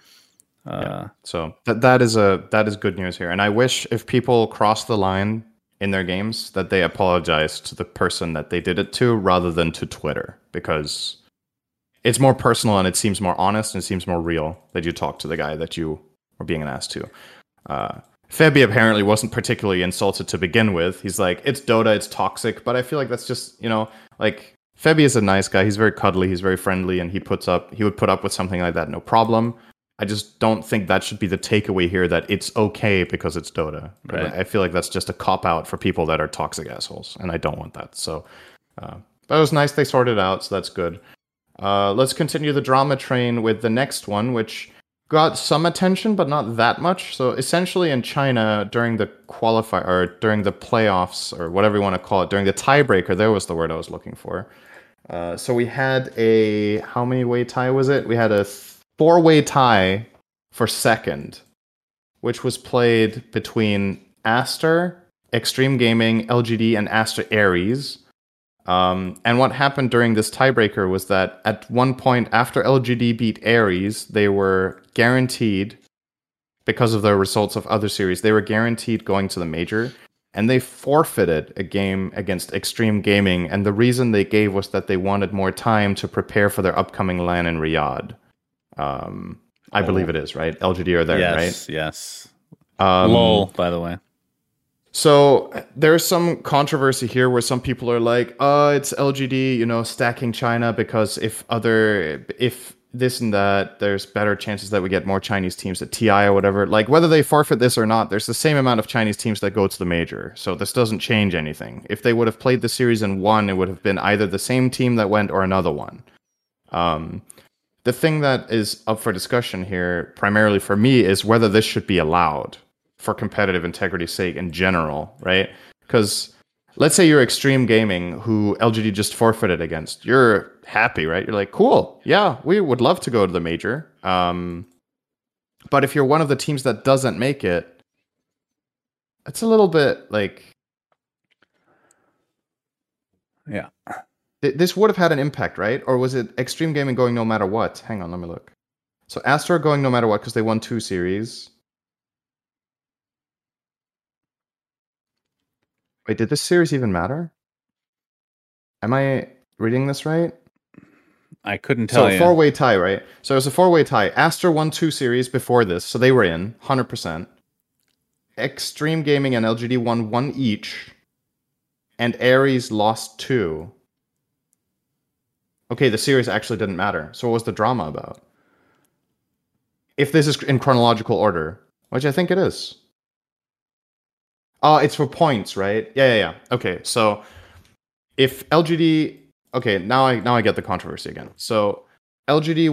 So that is good news here, and I wish if people cross the line in their games that they apologize to the person that they did it to rather than to Twitter, because it's more personal and it seems more honest and it seems more real that you talk to the guy that you were being an ass to. Febby apparently wasn't particularly insulted to begin with. He's like, it's Dota, it's toxic, but I feel like that's just, like Febby is a nice guy. He's very cuddly, he's very friendly, and he would put up with something like that, no problem. I just don't think that should be the takeaway here, that it's okay because it's Dota. Right. I feel like that's just a cop-out for people that are toxic assholes, and I don't want that. So, but it was nice they sorted it out, so that's good. Let's continue the drama train with the next one, which got some attention, but not that much. So essentially in China, during the qualifier, or during the playoffs, or whatever you want to call it, during the tiebreaker, there was the word I was looking for. So we had how many way tie was it? We had a 4-way tie for second, which was played between Aster, Extreme Gaming, LGD, and Aster Ares. And what happened during this tiebreaker was that at one point after LGD beat Ares, they were guaranteed, because of the results of other series, they were guaranteed going to the major, and they forfeited a game against Extreme Gaming, and the reason they gave was that they wanted more time to prepare for their upcoming LAN in Riyadh. I believe it is, right? LGD are there, right? Yes. LOL, by the way. So there's some controversy here where some people are like, it's LGD, stacking China, because if this and that, there's better chances that we get more Chinese teams at TI or whatever. Like, whether they forfeit this or not, there's the same amount of Chinese teams that go to the major. So this doesn't change anything. If they would have played the series and won, it would have been either the same team that went or another one. The thing that is up for discussion here, primarily for me, is whether this should be allowed for competitive integrity's sake in general, right? Because let's say you're Extreme Gaming, who LGD just forfeited against. You're happy, right? You're like, cool, yeah, we would love to go to the major. But if you're one of the teams that doesn't make it, it's a little bit like... Yeah. This would have had an impact, right? Or was it Extreme Gaming going no matter what? Hang on, let me look. So Astor going no matter what because they won 2 series. Wait, did this series even matter? Am I reading this right? I couldn't tell you. So, four-way tie, right? So, it was a four-way tie. Aster won 2 series before this, so they were in, 100%. Extreme Gaming and LGD won 1 each, and Ares lost 2. Okay, the series actually didn't matter. So, what was the drama about? If this is in chronological order, which I think it is. Oh, it's for points, right? Yeah. Okay, so if LGD... Okay, now I get the controversy again. So LGD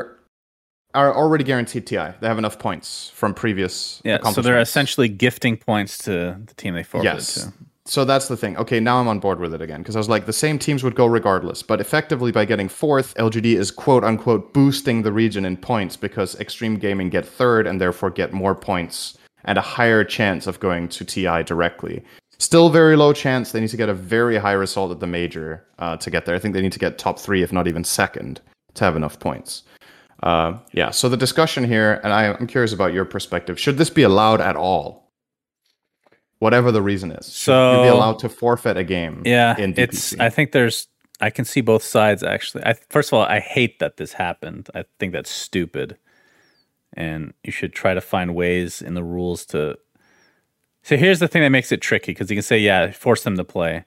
are already guaranteed TI. They have enough points from previous accomplishments. So they're essentially gifting points to the team they forfeited to. So that's the thing. Okay, now I'm on board with it again, because I was like, the same teams would go regardless. But effectively, by getting 4th, LGD is quote-unquote boosting the region in points, because Extreme Gaming get 3rd and therefore get more points and a higher chance of going to TI directly. Still very low chance. They need to get a very high result at the major to get there. I think they need to get top 3, if not even 2nd, to have enough points. So the discussion here, and I'm curious about your perspective, should this be allowed at all? Whatever the reason is. Should you be allowed to forfeit a game in DPC? I think I can see both sides, actually. First of all, I hate that this happened. I think that's stupid. And you should try to find ways in the rules to... So here's the thing that makes it tricky, because you can say, force them to play.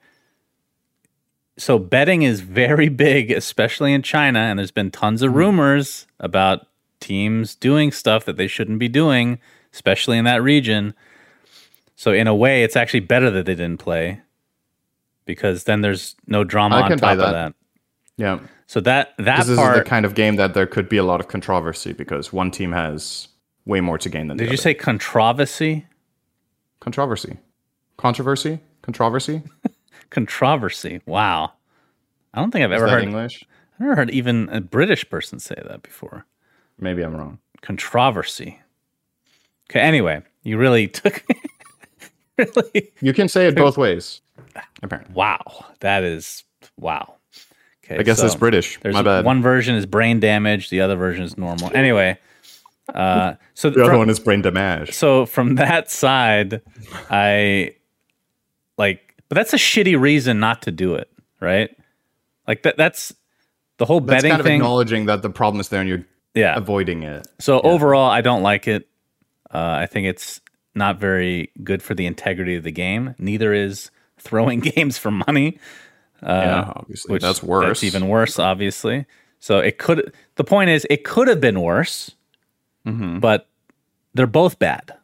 So betting is very big, especially in China, and there's been tons of rumors about teams doing stuff that they shouldn't be doing, especially in that region. So in a way, it's actually better that they didn't play, because then there's no drama on top of that. Yeah. So that this is part... the kind of game that there could be a lot of controversy, because one team has way more to gain than the other. Did you say controversy? Controversy. Controversy? Controversy? Controversy. Wow. I don't think I've ever heard English. I've never heard even a British person say that before. Maybe I'm wrong. Controversy. Okay, anyway, you really took You can say it both ways. Apparently. Wow. That is wow. Okay. I guess it's British. My bad. One version is brain damage, the other version is normal. Anyway, so the other one is brain damage. So from that side, but that's a shitty reason not to do it, right? Like that's the whole betting kind of thing. Acknowledging that the problem is there and you're avoiding it. So overall, I don't like it. I think it's not very good for the integrity of the game. Neither is throwing games for money. Obviously. That's worse. That's even worse, obviously. So the point is, it could have been worse, but they're both bad.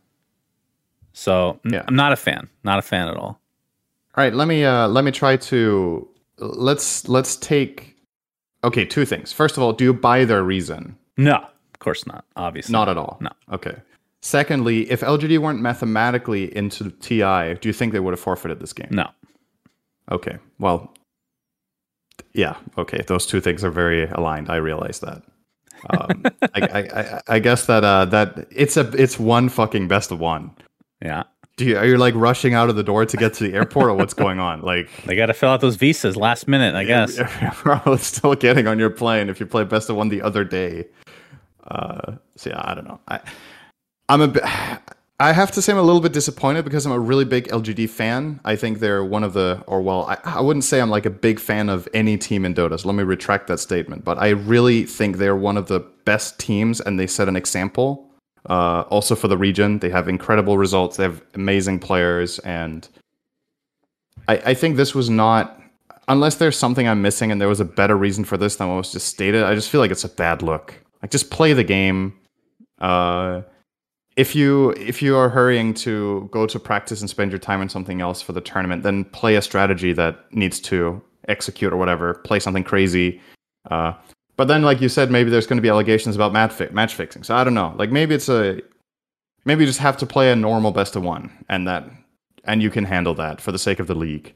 So I'm not a fan. Not a fan at all. All right, let me try to let's take 2 things. First of all, do you buy their reason? No, of course not. Obviously, not at all. No. Okay. Secondly, if LGD weren't mathematically into TI, do you think they would have forfeited this game? No. Okay. Well, yeah. Okay. Those 2 things are very aligned. I realize that. I guess that it's one fucking best of one. Yeah. Are you like rushing out of the door to get to the airport, or what's going on? Like, they got to fill out those visas last minute, I guess. You're probably still getting on your plane if you play best of one the other day. So yeah, I don't know. I have to say I'm a little bit disappointed, because I'm a really big LGD fan. I think they're one of I wouldn't say I'm like a big fan of any team in Dota, so let me retract that statement. But I really think they're one of the best teams, and they set an example. Also for the region, they have incredible results. They have amazing players, and I think this was not, unless there's something I'm missing and there was a better reason for this than what was just stated, I just feel like it's a bad look. Like, just play the game. If you are hurrying to go to practice and spend your time on something else for the tournament, then play a strategy that needs to execute or whatever. Play something crazy. But then, like you said, maybe there's going to be allegations about match fixing. So I don't know. Like, maybe you just have to play a normal best of one, and you can handle that for the sake of the league.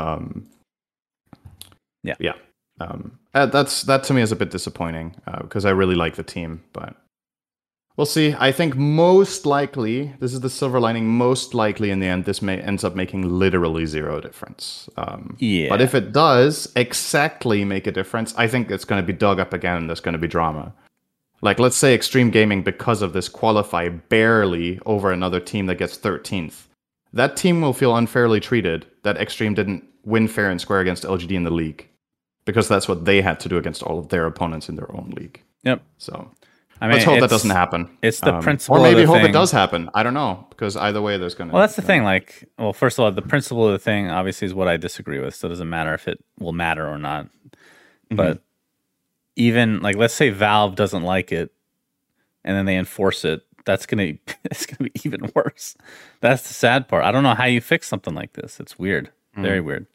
That to me is a bit disappointing, because I really like the team, but we'll see. I think most likely, this is the silver lining, most likely in the end, this ends up making literally 0 difference. But if it does exactly make a difference, I think it's going to be dug up again, and there's going to be drama. Like, let's say Extreme Gaming, because of this, qualify barely over another team that gets 13th. that team will feel unfairly treated that Extreme didn't win fair and square against LGD in the league, because that's what they had to do against all of their opponents in their own league. Yep. So I mean, let's hope that doesn't happen. It's the principle, or maybe of the hope thing. it does happen. I don't know, because either way, there's going to. Well, that's the thing. Like, well, first of all, the principle of the thing obviously is what I disagree with. So it doesn't matter if it will matter or not. But even like, let's say Valve doesn't like it, and then they enforce it. It's gonna be even worse. That's the sad part. I don't know how you fix something like this. It's weird, very weird.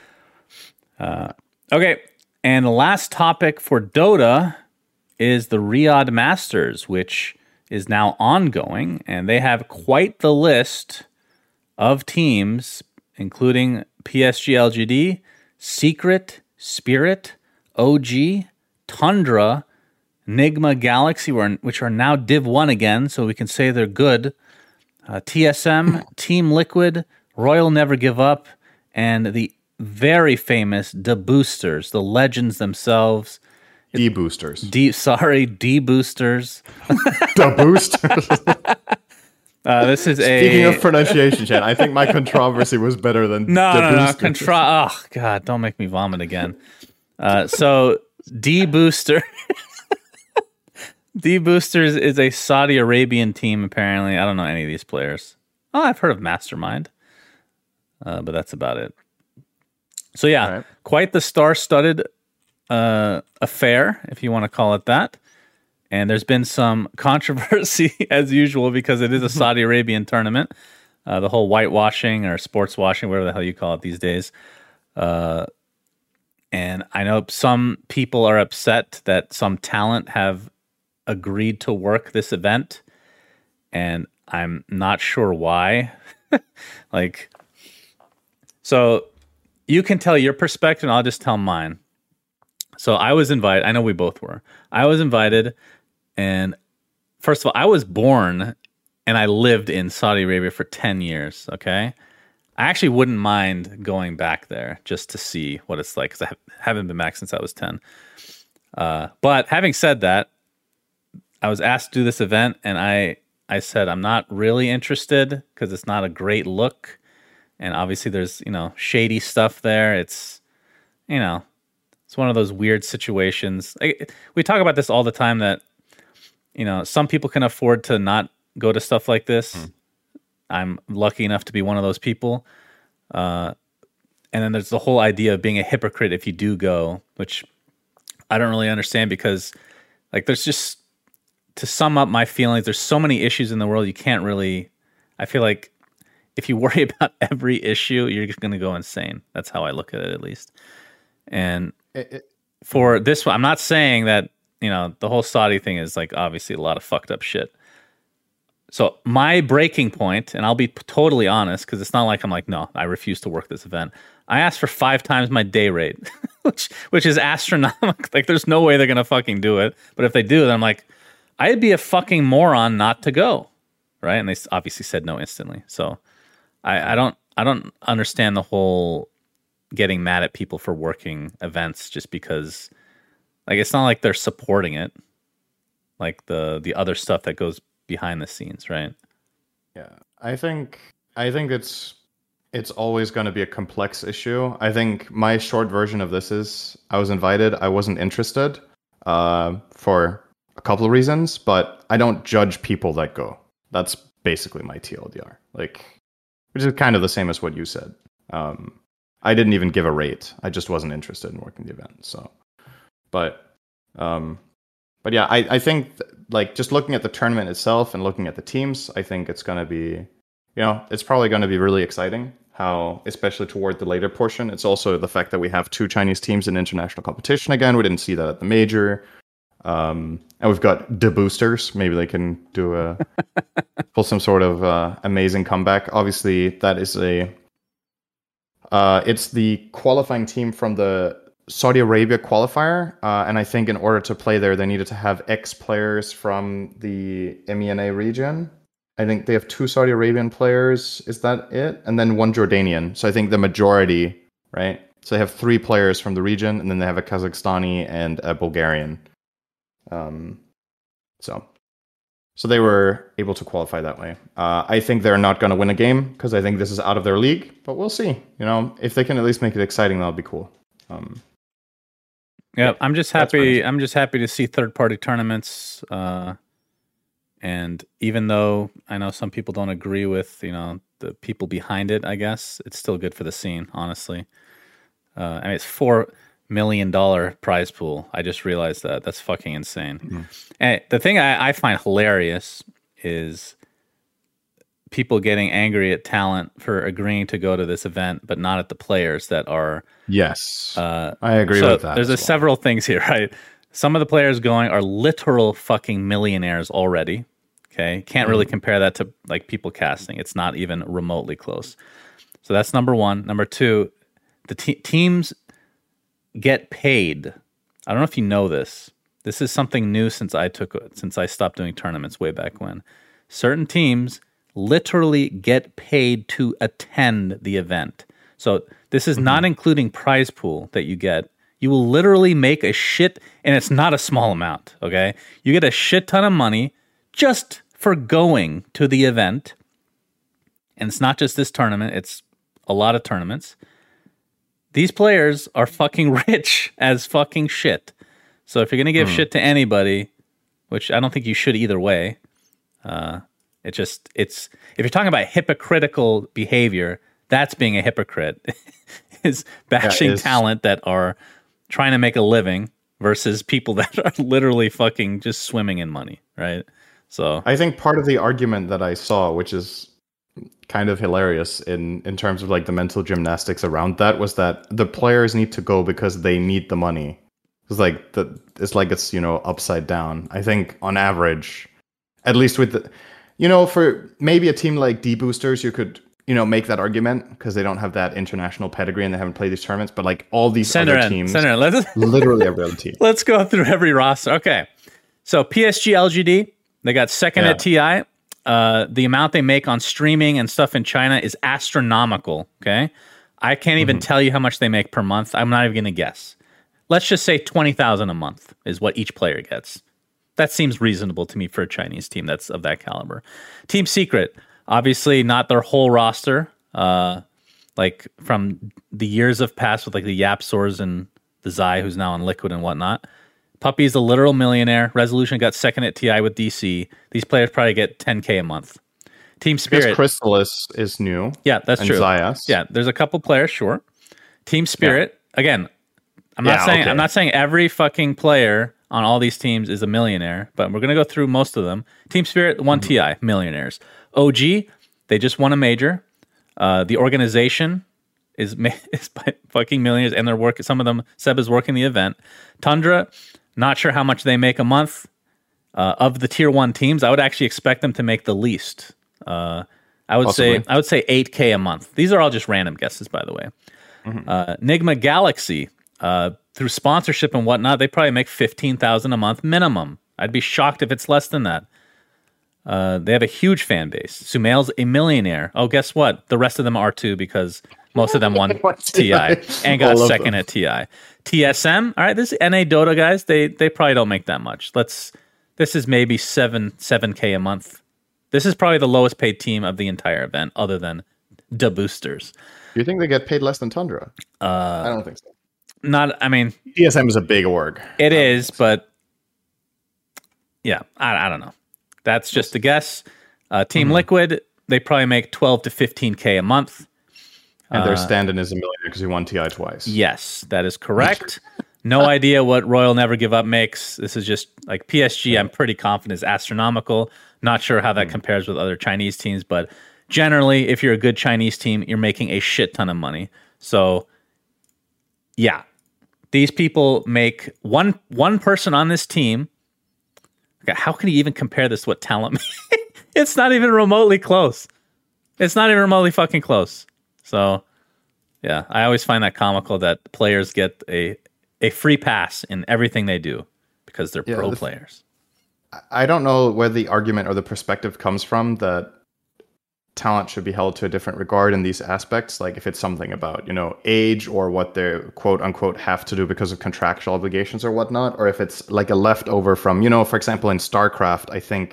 Okay, and the last topic for Dota is the Riyadh Masters, which is now ongoing, and they have quite the list of teams, including PSG LGD, Secret, Spirit, OG, Tundra, Nigma Galaxy, which are now Div 1 again, so we can say they're good, TSM, Team Liquid, Royal Never Give Up, and the very famous The Boosters, the legends themselves. D-boosters. D-boosters. The boosters. This is Speaking of pronunciation, Chan, I think my controversy was better than No. Oh, God, don't make me vomit again. So, D-Booster. D-Boosters is a Saudi Arabian team, apparently. I don't know any of these players. Oh, I've heard of Mastermind. But that's about it. So, yeah, right. Quite the star-studded affair, if you want to call it that. And there's been some controversy, as usual, because it is a Saudi Arabian tournament. The whole whitewashing or sports washing, whatever the hell you call it these days. And I know some people are upset that some talent have agreed to work this event. And I'm not sure why. So you can tell your perspective, and I'll just tell mine. So I was invited. I know we both were. I was invited. And first of all, I was born and I lived in Saudi Arabia for 10 years, okay? I actually wouldn't mind going back there just to see what it's like, because I haven't been back since I was 10. But having said that, I was asked to do this event, and I said I'm not really interested because it's not a great look. And obviously there's, shady stuff there. It's one of those weird situations. We talk about this all the time that, some people can afford to not go to stuff like this. I'm lucky enough to be one of those people. And then there's the whole idea of being a hypocrite if you do go, which I don't really understand, because there's just, to sum up my feelings, there's so many issues in the world. You can't really, I feel like if you worry about every issue, you're just going to go insane. That's how I look at it, at least. And for this one, I'm not saying that, the whole Saudi thing is obviously a lot of fucked up shit. So my breaking point, and I'll be totally honest, because it's not like I'm no, I refuse to work this event. I asked for 5 times my day rate, which is astronomical. There's no way they're going to fucking do it. But if they do, then I'm I'd be a fucking moron not to go. Right. And they obviously said no instantly. So I don't understand the whole getting mad at people for working events just because, it's not like they're supporting it, the other stuff that goes behind the scenes, right? Yeah, I think it's always going to be a complex issue. I think my short version of this is I was invited, I wasn't interested, for a couple of reasons, but I don't judge people that go. That's basically my TLDR. Which is kind of the same as what you said. I didn't even give a rate. I just wasn't interested in working the event. So, but yeah, I think just looking at the tournament itself and looking at the teams, I think it's going to be, it's probably going to be really exciting. How, especially toward the later portion, it's also the fact that we have 2 Chinese teams in international competition again. We didn't see that at the major. And we've got the boosters. Maybe they can do pull some sort of amazing comeback. Obviously, that is it's the qualifying team from the Saudi Arabia qualifier, and I think in order to play there, they needed to have X players from the MENA region. I think they have 2 Saudi Arabian players. Is that it? And then 1 Jordanian. So I think the majority, right? So they have 3 players from the region, and then they have a Kazakhstani and a Bulgarian. So So they were able to qualify that way. I think they're not going to win a game because I think this is out of their league, but we'll see. You know, if they can at least make it exciting, that'll be cool. Yeah, I'm just happy. I'm just happy to see third-party tournaments. And even though I know some people don't agree with, you know, the people behind it, I guess it's still good for the scene. Honestly, I mean, it's $4 million prize pool. I just realized that. That's fucking insane. Mm-hmm. And the thing I find hilarious is people getting angry at talent for agreeing to go to this event, but not at the players that are. Yes, I agree with that. There's several things here, right? Some of the players going are literal fucking millionaires already. Okay, can't really compare that to like people casting. It's not even remotely close. So that's number one. Number two, the teams get paid. I don't know if you know this. This is something new since I stopped doing tournaments way back when. Certain teams literally get paid to attend the event. So this is not including prize pool that you get. You will literally make a shit, and it's not a small amount, okay? You get a shit ton of money just for going to the event. And it's not just this tournament, it's a lot of tournaments. These players are fucking rich as fucking shit. So if you're going to give shit to anybody, which I don't think you should either way, it's if you're talking about hypocritical behavior, that's being a hypocrite. Is bashing talent that are trying to make a living versus people that are literally fucking just swimming in money, right? So I think part of the argument that I saw, which is kind of hilarious in terms of like the mental gymnastics around that, was that the players need to go because they need the money. It's you know, upside down. I think on average, at least with the, you know, for maybe a team like D-Boosters, you could, you know, make that argument because they don't have that international pedigree and they haven't played these tournaments. But like all these other teams, literally every other team. Let's go through every roster. Okay, so PSG LGD, they got second at TI. The amount they make on streaming and stuff in China is astronomical. Okay, I can't even tell you how much they make per month. I'm not even going to guess. Let's just say 20,000 a month is what each player gets. That seems reasonable to me for a Chinese team that's of that caliber. Team Secret, obviously not their whole roster. Like from the years of past with like the Yapsors and the Zai, who's now on Liquid and whatnot. Puppy's a literal millionaire. Resolution got second at TI with DC. These players probably get 10K a month. Team Spirit. Chrysalis is new. Yeah, that's true. Zayas. Yeah, there's a couple players, sure. Team Spirit, again, I'm not saying every fucking player on all these teams is a millionaire, but we're going to go through most of them. Team Spirit, 1 TI, millionaires. OG, they just won a major. The organization is by fucking millionaires, and they're working. Some of them, Seb is working the event. Tundra, not sure how much they make a month. Of the tier 1 teams, I would actually expect them to make the least. I would say 8K a month. These are all just random guesses, by the way. Nigma Galaxy, through sponsorship and whatnot, they probably make 15,000 a month minimum. I'd be shocked if it's less than that. They have a huge fan base. Sumail's a millionaire. Oh, guess what? The rest of them are too, because most of them won TI and got second at TI. TSM, all right, this is NA Dota guys. They probably don't make that much. This is maybe 7K a month. This is probably the lowest paid team of the entire event, other than the Boosters. Do you think they get paid less than Tundra? I don't think so. TSM is a big org. It is, but yeah, I don't know. That's just a guess. Team Liquid, they probably make 12 to 15K a month. And their stand-in is a millionaire because he won TI twice. Yes, that is correct. No idea what Royal Never Give Up makes. This is just like PSG, I'm pretty confident is astronomical. Not sure how that compares with other Chinese teams, but generally, if you're a good Chinese team, you're making a shit ton of money. So, yeah. These people make one person on this team. Okay, how can you even compare this to what talent makes? It's not even remotely close. It's not even remotely fucking close. So, yeah, I always find that comical that players get a free pass in everything they do because they're pro players. I don't know where the argument or the perspective comes from that talent should be held to a different regard in these aspects. Like if it's something about, you know, age or what they quote unquote have to do because of contractual obligations or whatnot, or if it's like a leftover from, you know, for example, in StarCraft, I think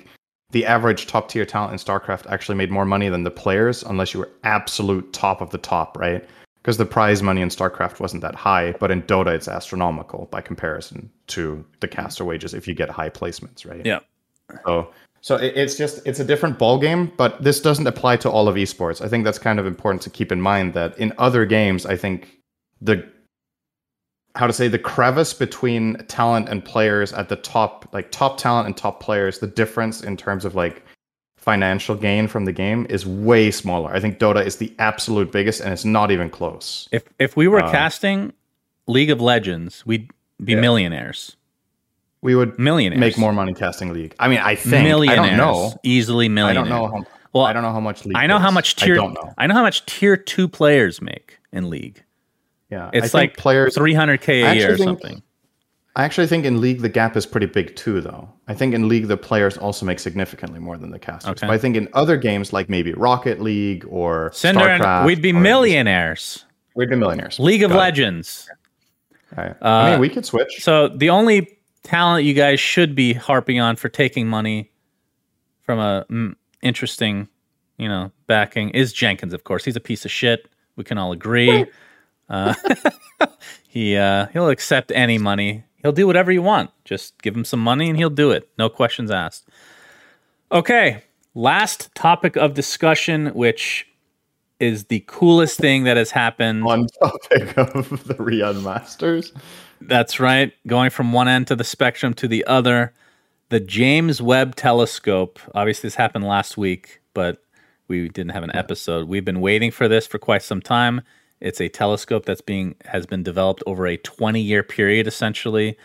the average top tier talent in StarCraft actually made more money than the players, unless you were absolute top of the top, right? Because the prize money in StarCraft wasn't that high, but in Dota it's astronomical by comparison to the caster wages if you get high placements, right? Yeah. So it's a different ball game, but this doesn't apply to all of esports. I think that's kind of important to keep in mind that in other games, I think the crevice between talent and players at the top, like top talent and top players, the difference in terms of like financial gain from the game is way smaller. I think Dota is the absolute biggest, and it's not even close. If we were casting League of Legends, we'd be millionaires. We would millionaires make more money casting League. I mean, I think millionaires. I don't know. Easily millionaires. I don't know. I don't know how much League. I know is. how much tier. I don't know. I know how much tier 2 players make in League. Yeah, it's like players 300K a year or something. I actually think in League the gap is pretty big too, though. I think in League the players also make significantly more than the casters. Okay. But I think in other games like maybe Rocket League or Cinder, StarCraft, we'd be millionaires. We'd be millionaires. League of Legends. Right. I mean, we could switch. So the only talent you guys should be harping on for taking money from a interesting, backing is Jenkins. Of course, he's a piece of shit. We can all agree. He'll accept any money. He'll do whatever you want. Just give him some money and he'll do it. No questions asked. Okay, last topic of discussion, which is the coolest thing that has happened. On topic of the Riyadh Masters. That's right. Going from one end to the spectrum to the other. The James Webb Telescope. Obviously, this happened last week, but we didn't have an episode. We've been waiting for this for quite some time. It's a telescope has been developed over a 20-year period, essentially.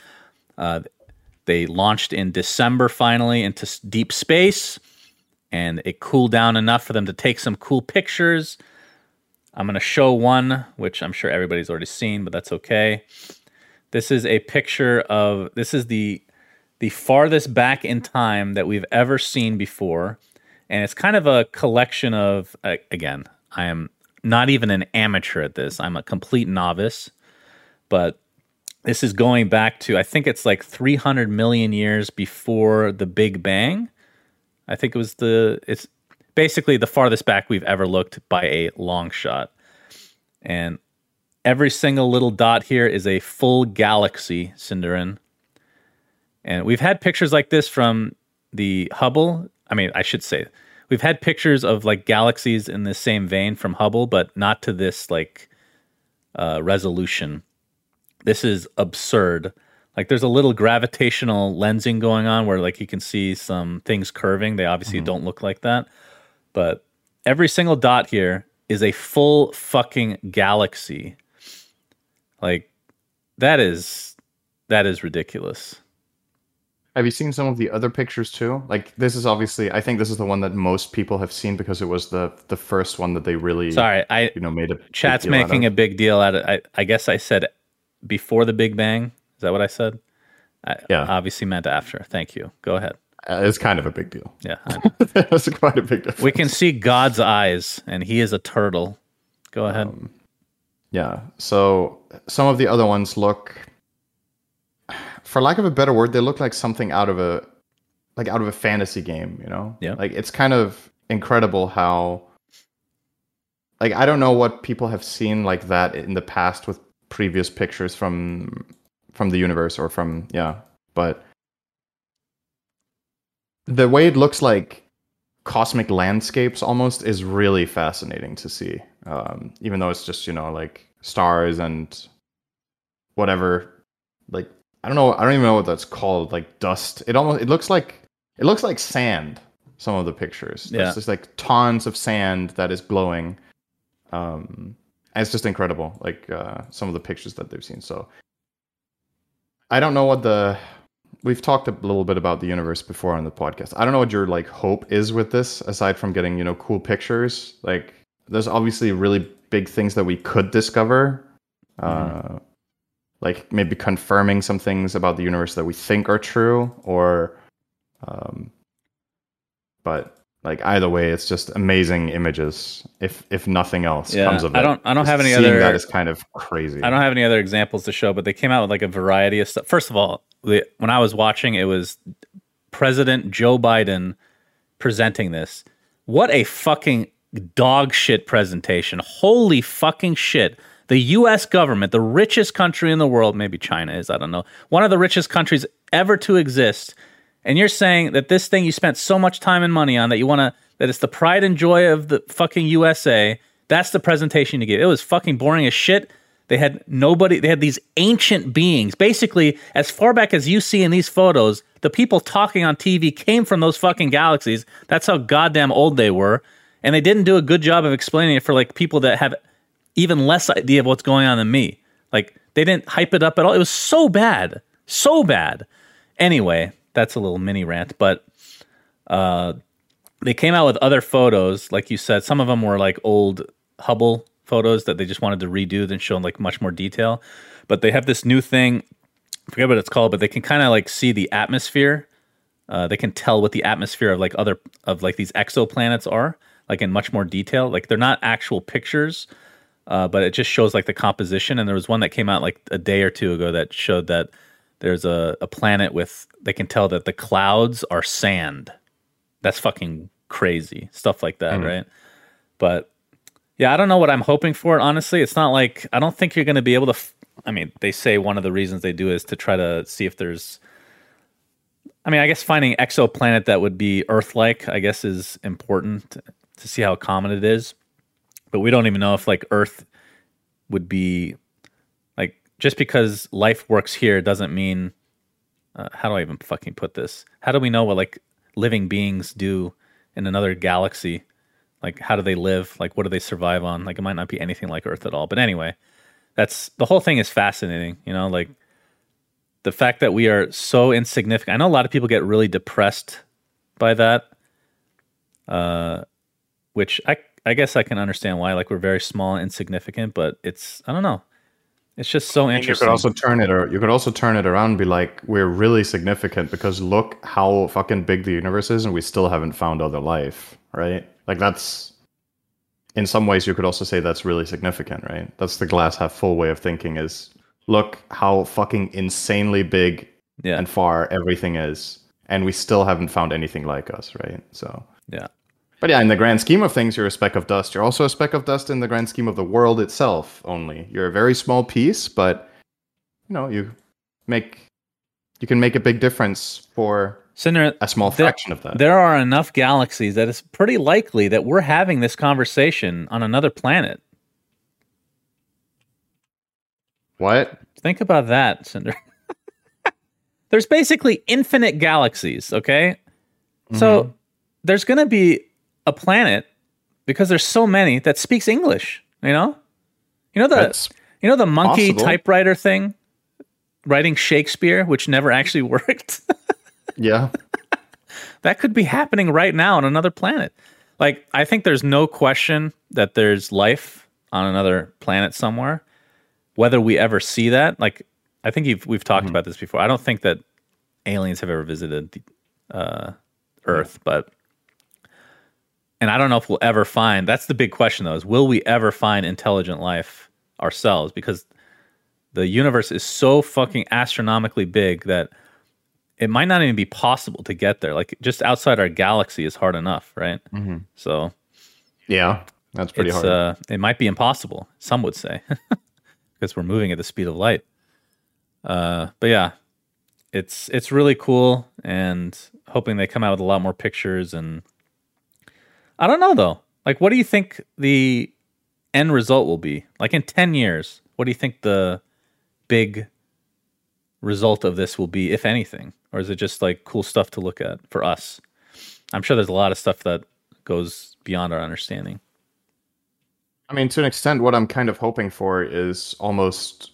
They launched in December, finally, into deep space, and it cooled down enough for them to take some cool pictures. I'm going to show one, which I'm sure everybody's already seen, but that's okay. This is a picture of... This is the farthest back in time that we've ever seen before, and it's kind of a collection of... again, I am... not even an amateur at this. I'm a complete novice. But this is going back to, I think it's like 300 million years before the Big Bang. I think it's basically the farthest back we've ever looked by a long shot. And every single little dot here is a full galaxy, Cinderin. And we've had pictures like this from the Hubble. I mean, I should say, we've had pictures of like galaxies in the same vein from Hubble, but not to this like resolution. This is absurd. Like there's a little gravitational lensing going on where like you can see some things curving. They obviously don't look like that. But every single dot here is a full fucking galaxy. Like that is ridiculous. Have you seen some of the other pictures too? Like this is obviously, I think this is the one that most people have seen because it was the first one that they really made a chat's making a big deal out of. I guess I said before the Big Bang. Is that what I said? Yeah. Obviously meant after. Thank you. Go ahead. It's kind of a big deal. Yeah. It's quite a big difference. We can see God's eyes, and he is a turtle. Go ahead. Yeah. So some of the other ones look, for lack of a better word, they look like something out of a fantasy game, Yeah. Like it's kind of incredible how, like, I don't know what people have seen like that in the past with previous pictures from the universe or but the way it looks like cosmic landscapes almost is really fascinating to see. Even though it's just, like stars and whatever, like, I don't even know what that's called, like dust. It looks like sand, some of the pictures. Yeah. It's just like tons of sand that is glowing. And it's just incredible, like some of the pictures that they've seen. So I don't know what we've talked a little bit about the universe before on the podcast. I don't know what your like hope is with this, aside from getting, cool pictures. Like there's obviously really big things that we could discover. Like maybe confirming some things about the universe that we think are true, or but like either way, it's just amazing images. If nothing else comes of it. I don't have any Seeing other. That is kind of crazy. I don't have any other examples to show, but they came out with like a variety of stuff. First of all, when I was watching, it was President Joe Biden presenting this. What a fucking dog shit presentation. Holy fucking shit. The U.S. government, the richest country in the world, maybe China is, I don't know, one of the richest countries ever to exist. And you're saying that this thing you spent so much time and money on that you want to, that it's the pride and joy of the fucking USA. That's the presentation you gave. It was fucking boring as shit. They had nobody, they had these ancient beings. Basically, as far back as you see in these photos, the people talking on TV came from those fucking galaxies. That's how goddamn old they were. And they didn't do a good job of explaining it for like people that have even less idea of what's going on than me. Like, they didn't hype it up at all. It was so bad. So bad. Anyway, that's a little mini rant, but they came out with other photos, like you said. Some of them were like old Hubble photos that they just wanted to redo and show in like much more detail. But they have this new thing, I forget what it's called, but they can kind of like see the atmosphere. They can tell what the atmosphere of like other of like these exoplanets are, like in much more detail. Like, they're not actual pictures, but it just shows like the composition. And there was one that came out like a day or two ago that showed that there's a planet with, they can tell that the clouds are sand. That's fucking crazy. Stuff like that, right? But yeah, I don't know what I'm hoping for, honestly. It's not like, I don't think you're going to be able to, I mean, they say one of the reasons they do is to try to see if there's, I mean, I guess finding exoplanet that would be Earth-like, I guess, is important to see how common it is. But we don't even know if like Earth would be, like, just because life works here doesn't mean, how do I even fucking put this? How do we know what like living beings do in another galaxy? Like, how do they live? Like, what do they survive on? Like, it might not be anything like Earth at all. But anyway, that's, the whole thing is fascinating, you know, like the fact that we are so insignificant. I know a lot of people get really depressed by that, which I guess I can understand why. Like, we're very small and insignificant, but it's, I don't know. It's just so interesting. You could also turn it around and be like, we're really significant because look how fucking big the universe is and we still haven't found other life, right? Like, that's, in some ways you could also say that's really significant, right? That's the glass half full way of thinking, is look how fucking insanely big and far everything is, and we still haven't found anything like us, right? So yeah. But yeah, in the grand scheme of things, you're a speck of dust. You're also a speck of dust in the grand scheme of the world itself only. You're a very small piece, but you know, you can make a big difference for Cinder, a small fraction of that. There are enough galaxies that it's pretty likely that we're having this conversation on another planet. What? Think about that, Cinder. There's basically infinite galaxies, okay? So there's going to be a planet, because there's so many, that speaks English, you know? You know the monkey possible. Typewriter thing? Writing Shakespeare, which never actually worked? Yeah. That could be happening right now on another planet. Like, I think there's no question that there's life on another planet somewhere. Whether we ever see that, like, I think we've talked about this before. I don't think that aliens have ever visited Earth, and I don't know if we'll ever find, that's the big question though, is will we ever find intelligent life ourselves? Because the universe is so fucking astronomically big that it might not even be possible to get there. Like, just outside our galaxy is hard enough, right? So yeah, that's pretty hard. It might be impossible, some would say, because we're moving at the speed of light. But yeah, it's really cool, and hoping they come out with a lot more pictures. And I don't know though. Like, what do you think the end result will be? Like, in 10 years, what do you think the big result of this will be, if anything? Or is it just like cool stuff to look at for us? I'm sure there's a lot of stuff that goes beyond our understanding. I mean, to an extent, what I'm kind of hoping for is almost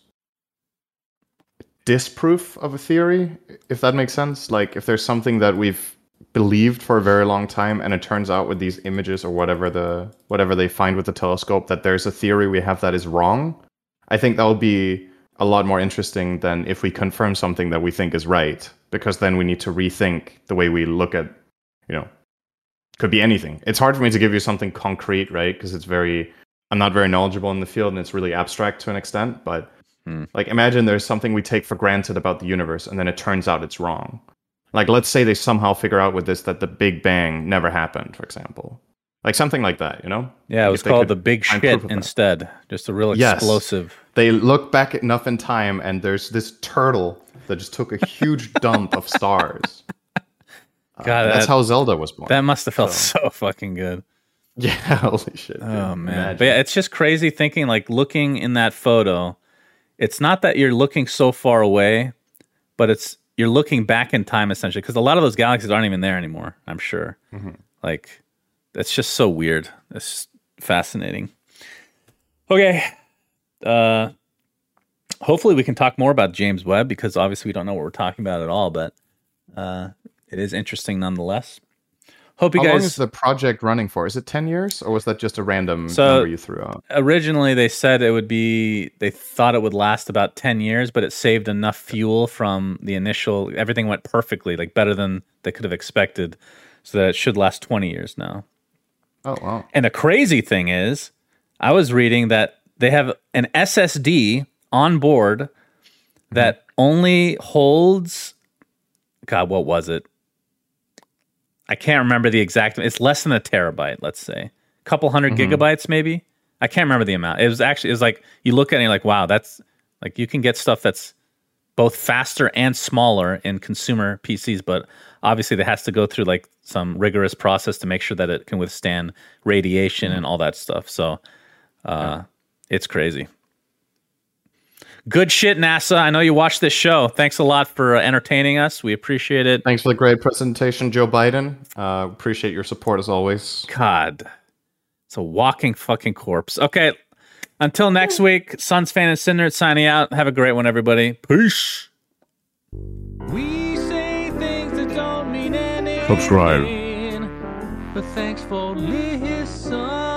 disproof of a theory, if that makes sense. Like, if there's something that we've believed for a very long time, and it turns out with these images or whatever they find with the telescope that there's a theory we have that is wrong, I think that would be a lot more interesting than if we confirm something that we think is right, because then we need to rethink the way we look at, you know, could be anything. It's hard for me to give you something concrete, right? Because I'm not very knowledgeable in the field, and it's really abstract to an extent, but like, imagine there's something we take for granted about the universe, and then it turns out it's wrong. Like, let's say they somehow figure out with this that the Big Bang never happened, for example. Like something like that, you know? Yeah, it was If they called could the Big find Shit proof of that. instead. Just a real Yes. explosive. They look back enough in time, and there's this turtle that just took a huge dump of stars. God, That's how Zelda was born. that must have felt so fucking good. Yeah, holy shit. Dude. Oh man, Imagine. but yeah, it's just crazy thinking like looking in that photo. It's not that you're looking so far away, but you're looking back in time essentially because a lot of those galaxies aren't even there anymore. I'm sure. Like, that's just so weird. It's just fascinating. Okay, hopefully we can talk more about James Webb because obviously we don't know what we're talking about at all, but it is interesting nonetheless. Hope you How long guys. is the project running for? Is it 10 years, or was that just a random So- number you threw out? Originally, they said they thought it would last about 10 years, but it saved enough fuel from the initial, everything went perfectly, like better than they could have expected, so that it should last 20 years now. Oh, wow. And the crazy thing is, I was reading that they have an SSD on board that only holds, God, what was it? I can't remember the exact. It's less than a terabyte, let's say. A couple hundred gigabytes, maybe. I can't remember the amount. It was like, you look at it and you're like, wow, that's like, you can get stuff that's both faster and smaller in consumer PCs, but obviously that has to go through like some rigorous process to make sure that it can withstand radiation and all that stuff. So it's crazy. Good shit, NASA. I know you watched this show. Thanks a lot for entertaining us. We appreciate it. Thanks for the great presentation, Joe Biden. Appreciate your support as always. God, it's a walking fucking corpse. Okay, until next week, Suns fan and Cinder signing out. Have a great one, everybody. Peace. We say things that don't mean anything. Subscribe. But thanks for listening.